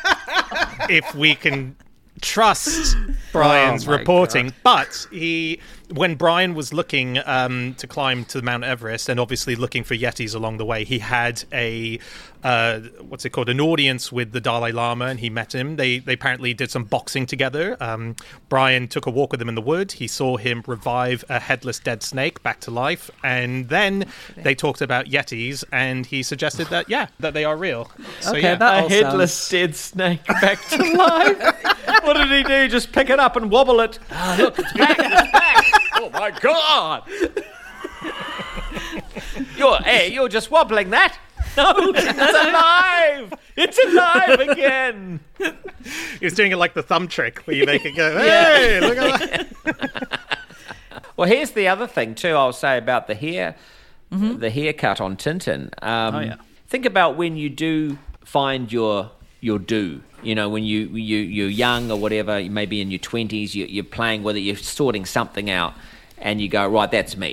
if we can trust Brian's Oh my reporting. But he, when Brian was looking um, to climb to Mount Everest and obviously looking for Yetis along the way, he had a uh, what's it called? An audience with the Dalai Lama, and he met him. They they apparently did some boxing together. Um, Brian took a walk with him in the wood. He saw him revive a headless dead snake back to life, and then they talked about Yetis, and he suggested that yeah, that they are real. So, Okay, yeah. that A all headless sounds- dead snake back to life. What did he do? Just pick it up and wobble it. Ah, look, it's back, it's back. Oh my god! You're hey, you're just wobbling that. No, it's alive! It's alive again! He was doing it like the thumb trick, where you make it go, hey, look at that. Well, here's the other thing too. I'll say about the hair, the haircut on Tintin. Um, Oh, yeah. Think about when you do find your your do. You know, when you you you're young or whatever, maybe in your twenties, you, you're playing with it, you're sorting something out, and you go, right, that's me.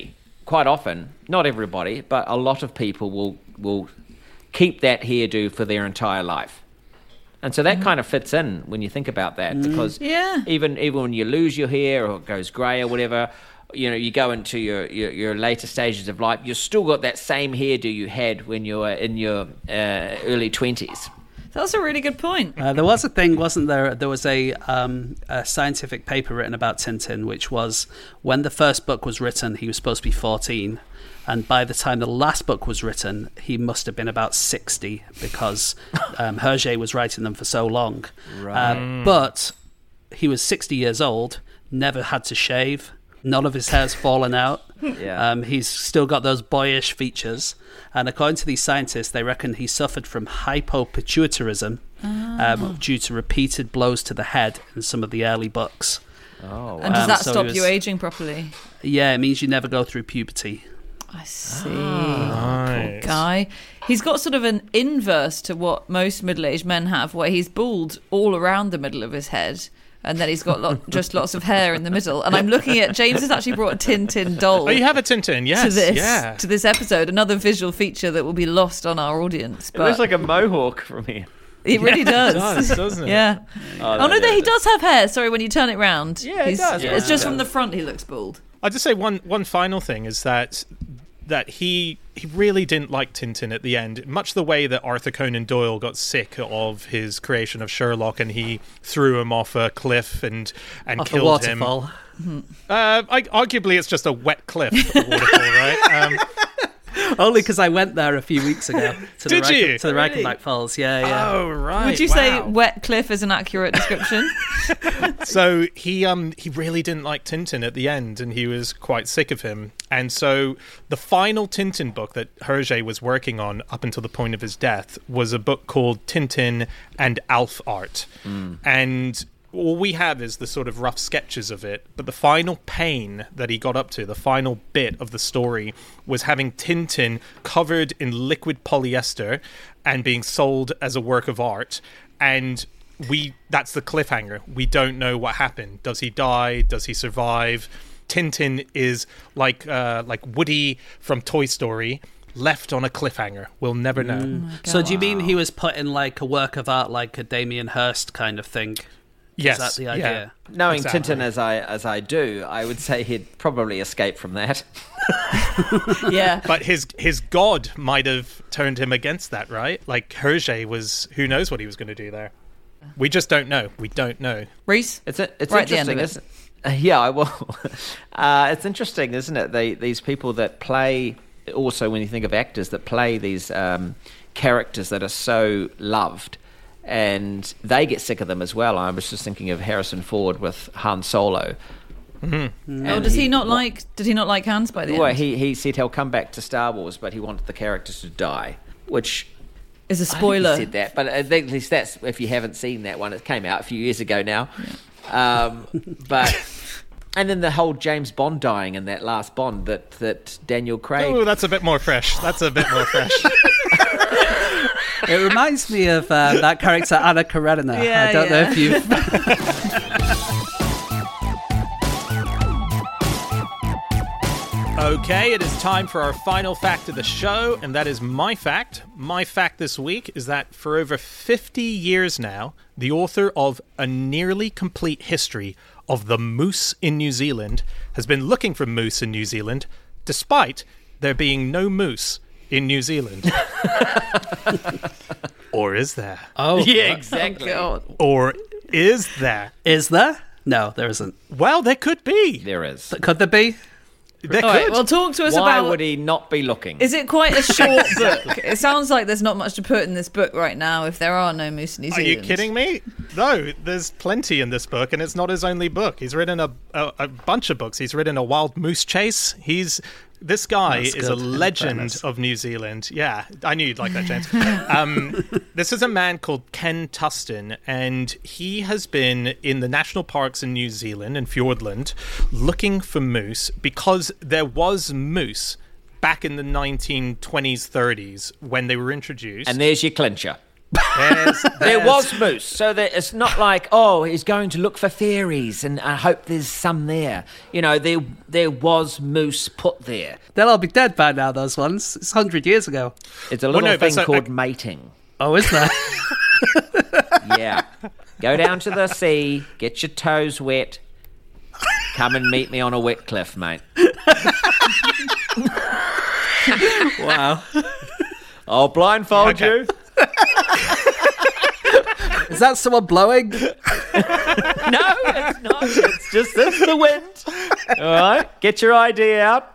quite often, not everybody, but a lot of people will will keep that hairdo for their entire life. And so that mm. kind of fits in when you think about that, mm. because yeah. even even when you lose your hair or it goes grey or whatever, you know, you go into your, your, your later stages of life, you've still got that same hairdo you had when you were in your uh, early twenties. That's a really good point. Uh, there was a thing, wasn't there? There was a, um, a scientific paper written about Tintin, which was when the first book was written, he was supposed to be fourteen. And by the time the last book was written, he must have been about sixty because um, Hergé was writing them for so long. Right. Uh, but he was sixty years old, never had to shave. None of his hair's fallen out. Yeah. Um, he's still got those boyish features. And according to these scientists, they reckon he suffered from hypopituitarism oh. um, due to repeated blows to the head in some of the early books. Oh, wow. And does Um, that so stop he was- you aging properly? Yeah, it means you never go through puberty. I see. Right. Poor guy. He's got sort of an inverse to what most middle-aged men have, where he's bald all around the middle of his head, and then he's got lot, just lots of hair in the middle. And I'm looking at James has actually brought a Tintin doll. Oh, you have a Tintin, yes. to this yeah. to this episode, another visual feature that will be lost on our audience. It But looks like a mohawk from here. it really does. It does, doesn't it? Yeah. Oh, Oh no, no, he no. does have hair. Sorry, when you turn it round, Yeah, it he's- does. It's Yeah, just it from does. the front he looks bald. I'll just say one one final thing is that that he he really didn't like Tintin at the end, much the way that Arthur Conan Doyle got sick of his creation of Sherlock and he threw him off a cliff and and Off a killed him. waterfall. Uh, I, arguably, it's just a wet cliff, a waterfall, right? Um, Only because I went there a few weeks ago. To Did the Reichenbach- you? To the Really? Reichenbach Falls, yeah, yeah. oh right. Would you say wow. wet cliff is an accurate description? So he um he really didn't like Tintin at the end, and he was quite sick of him. And so the final Tintin book that Hergé was working on up until the point of his death was a book called Tintin and Alf Art, Mm. and all we have is the sort of rough sketches of it, but the final pain that he got up to, the final bit of the story, was having Tintin covered in liquid polyester and being sold as a work of art. And we that's the cliffhanger. We don't know what happened. Does he die? Does he survive? Tintin is like uh, like Woody from Toy Story, left on a cliffhanger. We'll never know. Mm. So do you mean he was put in like a work of art, like a Damien Hirst kind of thing? Yes, Is that the yeah. idea? Knowing Exactly. Tintin as I as I do, I would say he'd probably escape from that. Yeah. But his his god might have turned him against that, right? Like Hergé was, who knows what he was going to do there. We just don't know. We don't know. Reese? It's a, it's Right at the end interesting, of it. isn't it? Yeah, I will. Uh, it's interesting, isn't it? They, these people that play, also when you think of actors that play these um, characters that are so loved, and they get sick of them as well. I was just thinking of Harrison Ford with Han Solo. Mm-hmm. Oh, does he, not like? Did he not like Hans by the Well, end? he, he said he'll come back to Star Wars, but he wanted the characters to die, which Is a I think spoiler. he said that, but at least that's if you haven't seen that one. It came out a few years ago now. Um, but and then the whole James Bond dying in that last Bond that that Daniel Craig. Oh, that's a bit more fresh. That's a bit more fresh. It reminds me of uh, that character Anna Karenina. Yeah, I don't know yeah. if you've... Okay, it is time for our final fact of the show, and that is my fact. My fact this week is that for over fifty years now, the author of A Nearly Complete History of the Moose in New Zealand has been looking for moose in New Zealand, despite there being no moose in New Zealand. Or is there? Oh, Yeah, uh, exactly. God. Or is there? is there? No, there isn't. Well, there could be. There is. Could there be? There All right, could. well, talk to us Why about. would he not be looking? Is it quite a short book? It sounds like there's not much to put in this book right now if there are no moose in New Are Zealand. you kidding me? No, there's plenty in this book, and it's not his only book. He's written a, a, a bunch of books. He's written a wild moose chase. He's this guy That's is a good, in legend fairness. of New Zealand. Yeah, I knew you'd like that, James. um, this is a man called Ken Tustin, and he has been in the national parks in New Zealand and Fiordland looking for moose because there was moose back in the nineteen twenties, thirties when they were introduced. And there's your clincher. There's, There there's- was moose, so that it's not like, oh, he's going to look for fairies and I hope there's some there. You know, there there was moose put there. They'll all be dead by now, those ones. It's one hundred years ago. It's a little no, but thing so- called I- mating. Oh, is there? Yeah. Go down to the sea, get your toes wet, come and meet me on a wet cliff, mate. Wow. I'll blindfold Okay. you. Is that someone blowing? No, it's not. It's just it's the wind. All right, get your I D out.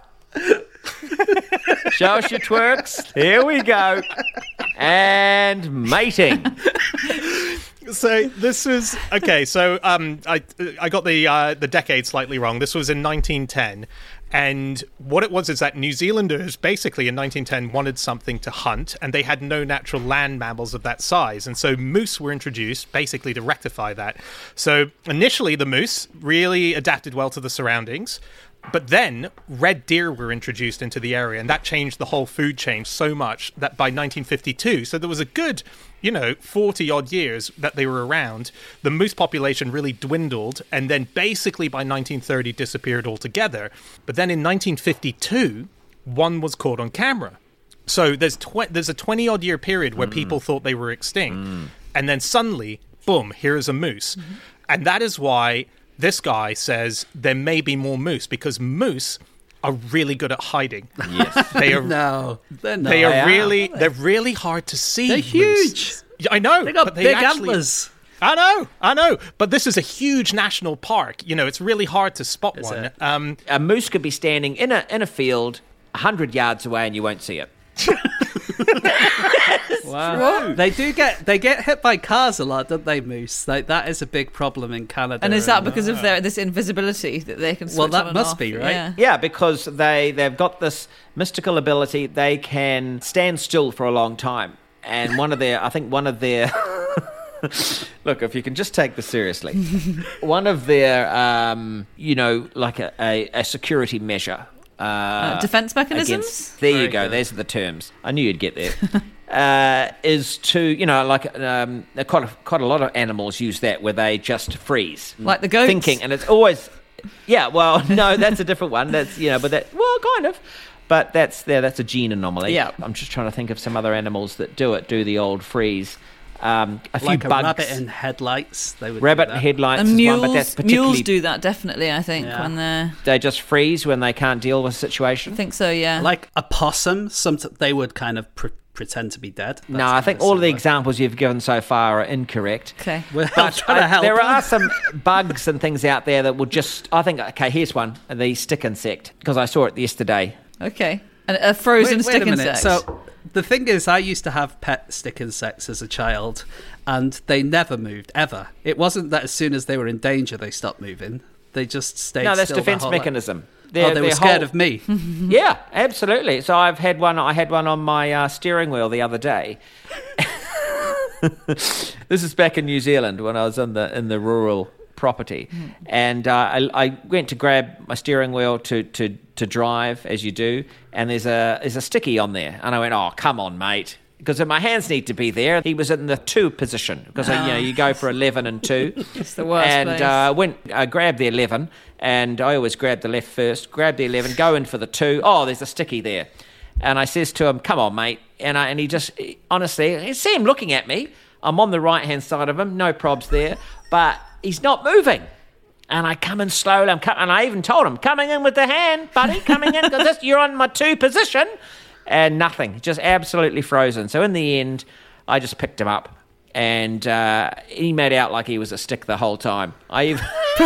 Show us your twerks. Here we go. And mating. So this was okay. So um, I I got the uh, the decade slightly wrong. This was in nineteen ten, and what it was is that New Zealanders basically in nineteen ten wanted something to hunt, and they had no natural land mammals of that size, and so moose were introduced basically to rectify that. So initially, the moose really adapted well to the surroundings. But then red deer were introduced into the area, and that changed the whole food chain so much that by nineteen fifty-two, so there was a good, you know, forty odd years that they were around, the moose population really dwindled, and then basically by nineteen thirty disappeared altogether. But then in nineteen fifty-two, one was caught on camera. So there's tw- there's a twenty odd year period where mm. people thought they were extinct, mm. and then suddenly, boom, here's a moose. Mm-hmm. And that is why this guy says there may be more moose, because moose are really good at hiding. Yes. They are No, they're not. they are They are, really aren't they? they're really hard to see. They're moose. huge. Yeah, I know. They got but big actually, antlers. I know, I know. But this is a huge national park. You know, it's really hard to spot Is one. it? Um, A moose could be standing in a in a field a hundred yards away and you won't see it. Wow. They do get they get hit by cars a lot, don't they, moose? Like that is a big problem in Canada. And is that because of their this invisibility that they can switch Well, that on and must off? be, right? Yeah. Yeah, because they they've got this mystical ability. They can stand still for a long time. And one of their, I think one of their, look, if you can just take this seriously, one of their, um, you know, like a, a, a security measure. Uh, Uh, defense mechanisms? Against, there you Very go. good. There's the terms. I knew you'd get there. uh, is to, you know, like um, quite a, quite a lot of animals use that where they just freeze, Like the goats? thinking, and it's always, yeah. Well, no, that's a different one. That's you know, but that well, kind of. But that's there. That's a gene anomaly. Yeah. I'm just trying to think of some other animals that do it. Do the old freeze. Um, a few like a bugs. rabbit in headlights. They would Rabbit do in that. headlights And is mules, one, but that's particularly mules do that definitely. I think Yeah. when they're, they just freeze when they can't deal with a situation. I think so. Yeah. Like a possum, some they would kind of pre- pretend to be dead. No, That's I think kinda all of the similar. examples you've given so far are incorrect. okay. Well, I'm But trying to uh, help. there are some bugs and things out there that will just. I think. Okay, here's one: the stick insect, because I saw it yesterday. Okay. And a frozen wait, wait stick a minute. insect. So the thing is, I used to have pet stick insects as a child, and they never moved ever. It wasn't that as soon as they were in danger they stopped moving. They just stayed. No, that's still their defense whole life. mechanism. Oh, Their- they were their scared whole- of me. Yeah, absolutely. So I've had one. I had one on my uh, steering wheel the other day. This is back in New Zealand when I was in the in the rural property, and uh, I, I went to grab my steering wheel to, to, to drive as you do, and there's a there's a sticky on there, and I went, oh come on, mate. Because my hands need to be there. He was in the two position because uh, you know you go for eleven and two. It's the worst And place. uh, went uh, grabbed the eleven, and I always grab the left first. Grab the eleven, go in for the two. Oh, there's a sticky there, and I says to him, "Come on, mate." And I, and he just he- honestly, I see him looking at me. I'm on the right hand side of him, no probs there, but he's not moving. And I come in slowly. I'm com- and I even told him, "Coming in with the hand, buddy. Coming in because you're on my two position." And nothing, just absolutely frozen. So in the end, I just picked him up, and uh, he made out like he was a stick the whole time. I even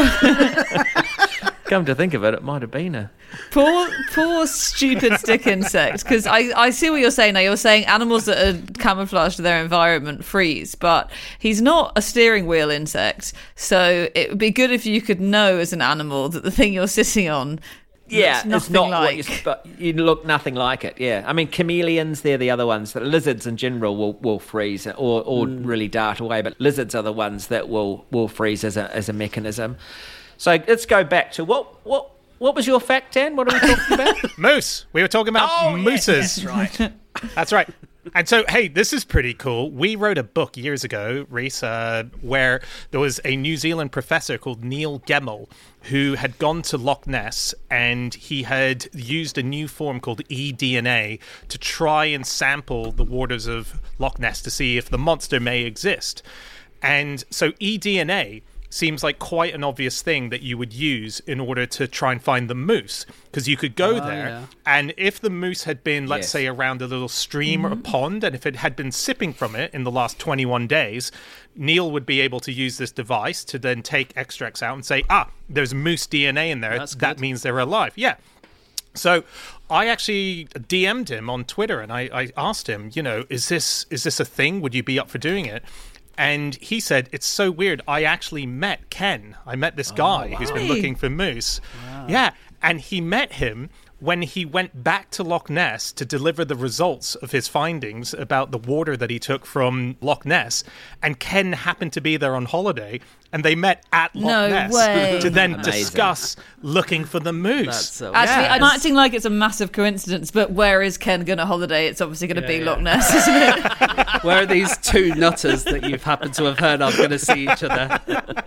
come to think of it, it might have been a. Poor, poor, stupid stick insect. Because I, I see what you're saying now. You're saying animals that are camouflaged to their environment freeze, but he's not a steering wheel insect. So it would be good if you could know as an animal that the thing you're sitting on. Yeah, looks it's nothing not like. what you, but you look nothing like it. Yeah, I mean chameleons, they're the other ones. The lizards in general will, will freeze or, or Hmm. really dart away, but lizards are the ones that will, will freeze as a as a mechanism. So let's go back to what what what was your fact, Dan? What are we talking about? moose. We were talking about Oh, yes, mooses. that's right. That's right. And so, hey, this is pretty cool. We wrote a book years ago, Reese, uh, where there was a New Zealand professor called Neil Gemmell who had gone to Loch Ness, and he had used a new form called eDNA to try and sample the waters of Loch Ness to see if the monster may exist. And so eDNA seems like quite an obvious thing that you would use in order to try and find the moose, because you could go Oh, there, yeah. and if the moose had been, let's Yes. say, around a little stream or a pond, and if it had been sipping from it in the last twenty-one days, Neil would be able to use this device to then take extracts out and say, ah, there's moose D N A in there. That's That good. means they're alive. Yeah. So I actually D M'd him on Twitter, and I, I asked him, you know, is this is this a thing? Would you be up for doing it? And he said, it's so weird. I actually met Ken. I met this guy who's been Hey. looking for moose. Yeah. And he met him when he went back to Loch Ness to deliver the results of his findings about the water that he took from Loch Ness. And Ken happened to be there on holiday, and they met at Loch No Ness way. to then Amazing. discuss looking for the moose. That's so Actually, Yeah. I'm acting like it's a massive coincidence, but where is Ken going to holiday? It's obviously going to be yeah. Loch Ness, isn't it? Where are these two nutters that you've happened to have heard of going to see each other?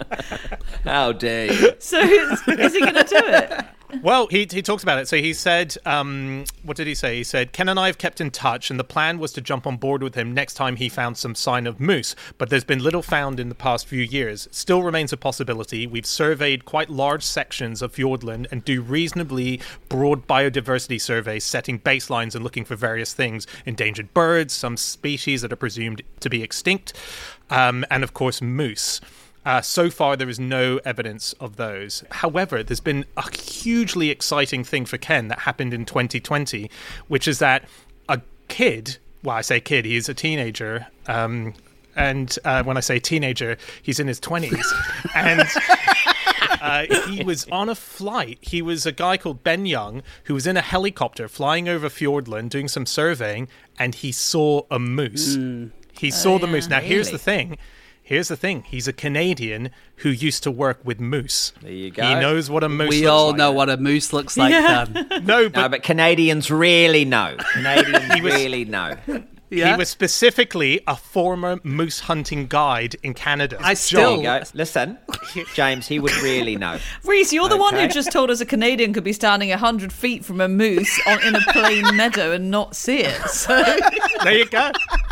How dare you? So is, is he going to do it? Well, he he talks about it. So he said, um, what did he say? He said, Ken and I have kept in touch, and the plan was to jump on board with him next time he found some sign of moose. But there's been little found in the past few years. Still remains a possibility. We've surveyed quite large sections of Fjordland and do reasonably broad biodiversity surveys, setting baselines and looking for various things. Endangered birds, some species that are presumed to be extinct, um, and of course moose. Uh, so far, there is no evidence of those. However, there's been a hugely exciting thing for Ken that happened in twenty twenty, which is that a kid, well, I say kid, he's a teenager, um, and uh, when I say teenager, he's in his twenties, and uh, he was on a flight. He was a guy called Ben Young, who was in a helicopter flying over Fjordland doing some surveying, and he saw a moose. He saw the yeah. moose. Now, here's Really? the thing. Here's the thing. He's a Canadian who used to work with moose. There you go. He knows what a moose We looks all like. know what a moose looks like Yeah. then. No, but No, but Canadians really know. Canadians was- really know. Yeah. he was specifically a former moose hunting guide in Canada. I There still you go. Listen, James, he would really know. Reese, you're the one who Okay. just told us a Canadian could be standing one hundred feet from a moose on, in a plain meadow and not see it. So There you go.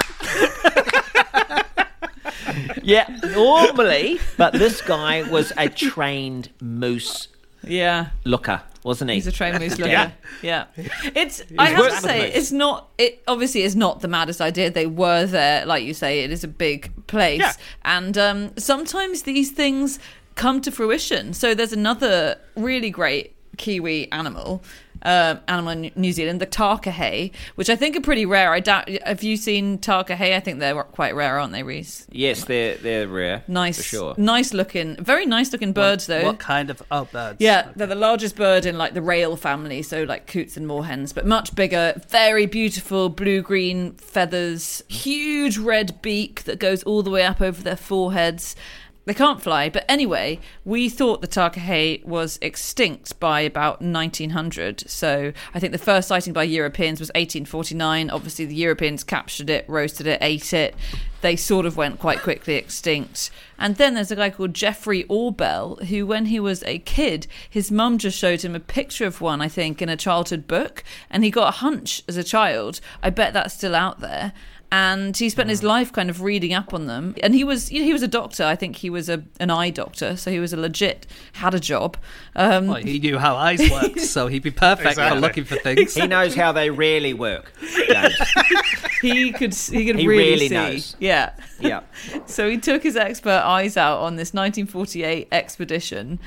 Yeah, normally, but this guy was a trained moose yeah, looker, wasn't he? he's a trained moose looker. Yeah. Yeah, it's. I have worked to with say, moose. it's not. It obviously is not the maddest idea. They were there, like you say. It is a big place, Yeah. and um, sometimes these things come to fruition. So there's another really great Kiwi animal. Um, animal in New Zealand, the Takahe, which I think are pretty rare. I doubt. Have you seen Takahe? I think they're quite rare, aren't they, Reese? Yes, they're they're rare. Nice, for sure. nice looking, very nice looking birds though. What kind of oh birds? Yeah, they're the largest bird in like the rail family, so like coots and moorhens, but much bigger. Very beautiful blue-green feathers, huge red beak that goes all the way up over their foreheads. They can't fly, but anyway, we thought the Takahe was extinct by about nineteen hundred. So I think the first sighting by Europeans was eighteen forty-nine. Obviously, the Europeans captured it, roasted it, ate it. They sort of went quite quickly extinct. And then there's a guy called Jeffrey Orbell, who, when he was a kid, his mum just showed him a picture of one, I think, in a childhood book, and he got a hunch as a child. I bet that's still out there. And he spent his life kind of reading up on them. And he was, you know, he was a doctor. I think he was a an eye doctor, so he was a legit had a job. Um, Well, he knew how eyes worked, so he'd be perfect Exactly. for looking for things. He knows how they really work. James. he could he could He really, really see. knows. Yeah. Yeah. So he took his expert eyes out on this nineteen forty-eight expedition,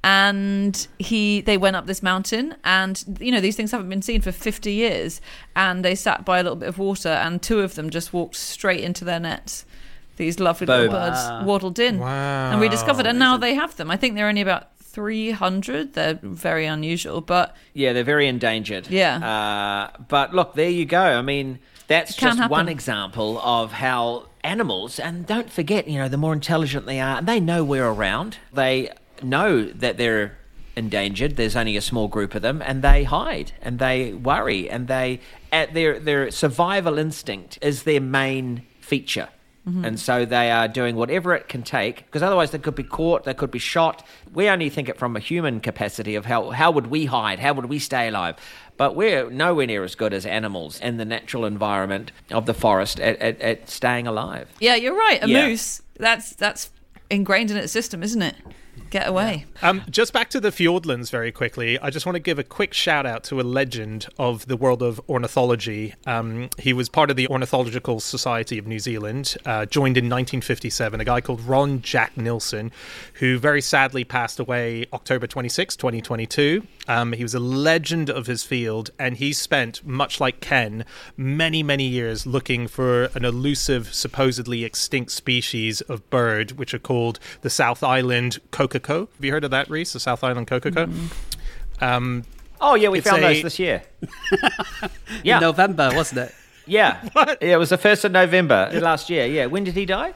and he they went up this mountain, and you know these things haven't been seen for fifty years, and they sat by a little bit of water, and two of them just walked straight into their nets. These lovely little Boom. birds Wow. waddled in Wow. and rediscovered, and now they have them. I think they're only about three hundred. They're very unusual, but Yeah, they're very endangered. Yeah. Uh, but look, there you go. I mean, that's It can just happen. one example of how animals, and don't forget, you know, the more intelligent they are, they know we're around. They know that they're endangered. There's only a small group of them, and they hide and they worry, and they at their their survival instinct is their main feature. Mm-hmm. And so they are doing whatever it can take, because otherwise they could be caught, they could be shot. We only think it from a human capacity of how how would we hide, how would we stay alive? But we're nowhere near as good as animals in the natural environment of the forest at, at, at staying alive. Yeah, you're right. A Yeah. moose, that's that's ingrained in its system, isn't it? Get away. Um, just back to the Fjordlands very quickly. I just want to give a quick shout out to a legend of the world of ornithology. Um, he was part of the Ornithological Society of New Zealand, uh, joined in nineteen fifty-seven, a guy called Ron Jack Nilsson, who very sadly passed away October twenty-sixth, twenty twenty-two. Um, he was a legend of his field, and he spent, much like Ken, many, many years looking for an elusive, supposedly extinct species of bird, which are called the South Island Kokoko. Have you heard of that, Reese? The South Island Kokoko? Mm-hmm. Um, oh, yeah, we it's found a- those this year. Yeah. In November, wasn't it? Yeah. What? Yeah, it was the first of November last year. Yeah. When did he die?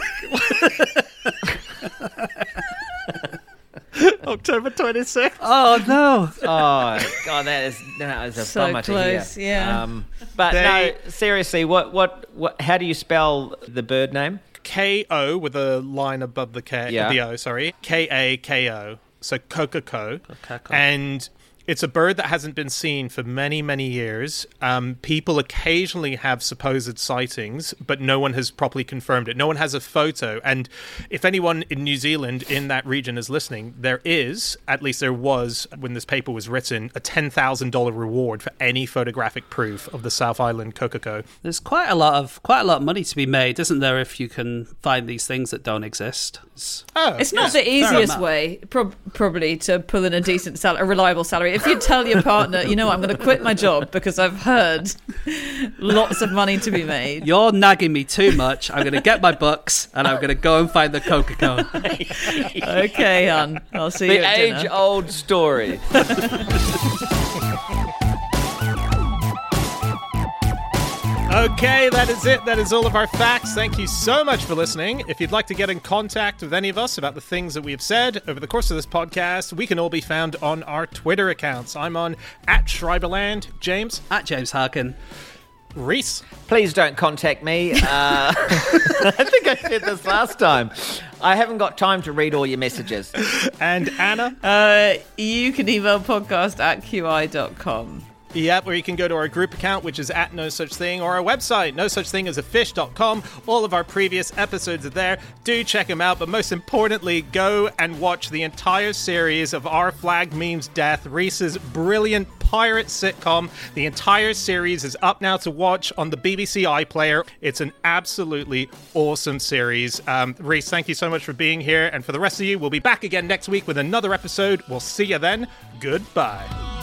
October twenty-sixth. Oh, no. Oh, God, that is, that is a So bummer close, to hear. yeah. Um, but They- no, seriously, what, what, what, how do you spell the bird name? K O with a line above the K, Yeah. the O, sorry. K A K O. So Kokoko. Kokoko. And it's a bird that hasn't been seen for many, many years. Um, people occasionally have supposed sightings, but no one has properly confirmed it. No one has a photo. And if anyone in New Zealand in that region is listening, there is, at least there was, when this paper was written, a ten thousand dollars reward for any photographic proof of the South Island Kokoko. There's quite a lot of quite a lot of money to be made, isn't there, if you can find these things that don't exist? It's, Oh, It's not yeah. the easiest enough. way, prob- probably, to pull in a decent salary, a reliable salary. If you tell your partner, you know, I'm going to quit my job because I've heard lots of money to be made. You're nagging me too much. I'm going to get my books and I'm going to go and find the Coca-Cola. Okay, hon, I'll see you The at dinner. age-old story. Okay, that is it. That is all of our facts. Thank you so much for listening. If you'd like to get in contact with any of us about the things that we have said over the course of this podcast, we can all be found on our Twitter accounts. I'm on at Schreiberland. James? At James Harkin. Reese? Please don't contact me. Uh, I think I said this last time. I haven't got time to read all your messages. And Anna? Uh, you can email podcast at Q I dot com. Yep, or you can go to our group account, which is at No Such Thing, or our website, no such thing as a fish dot com. All of our previous episodes are there. Do check them out, but most importantly, go and watch the entire series of Our Flag Means Death, Reese's brilliant pirate sitcom. The entire series is up now to watch on the B B C iPlayer. It's an absolutely awesome series. Um, Reese, thank you so much for being here, and for the rest of you, we'll be back again next week with another episode. We'll see you then. Goodbye.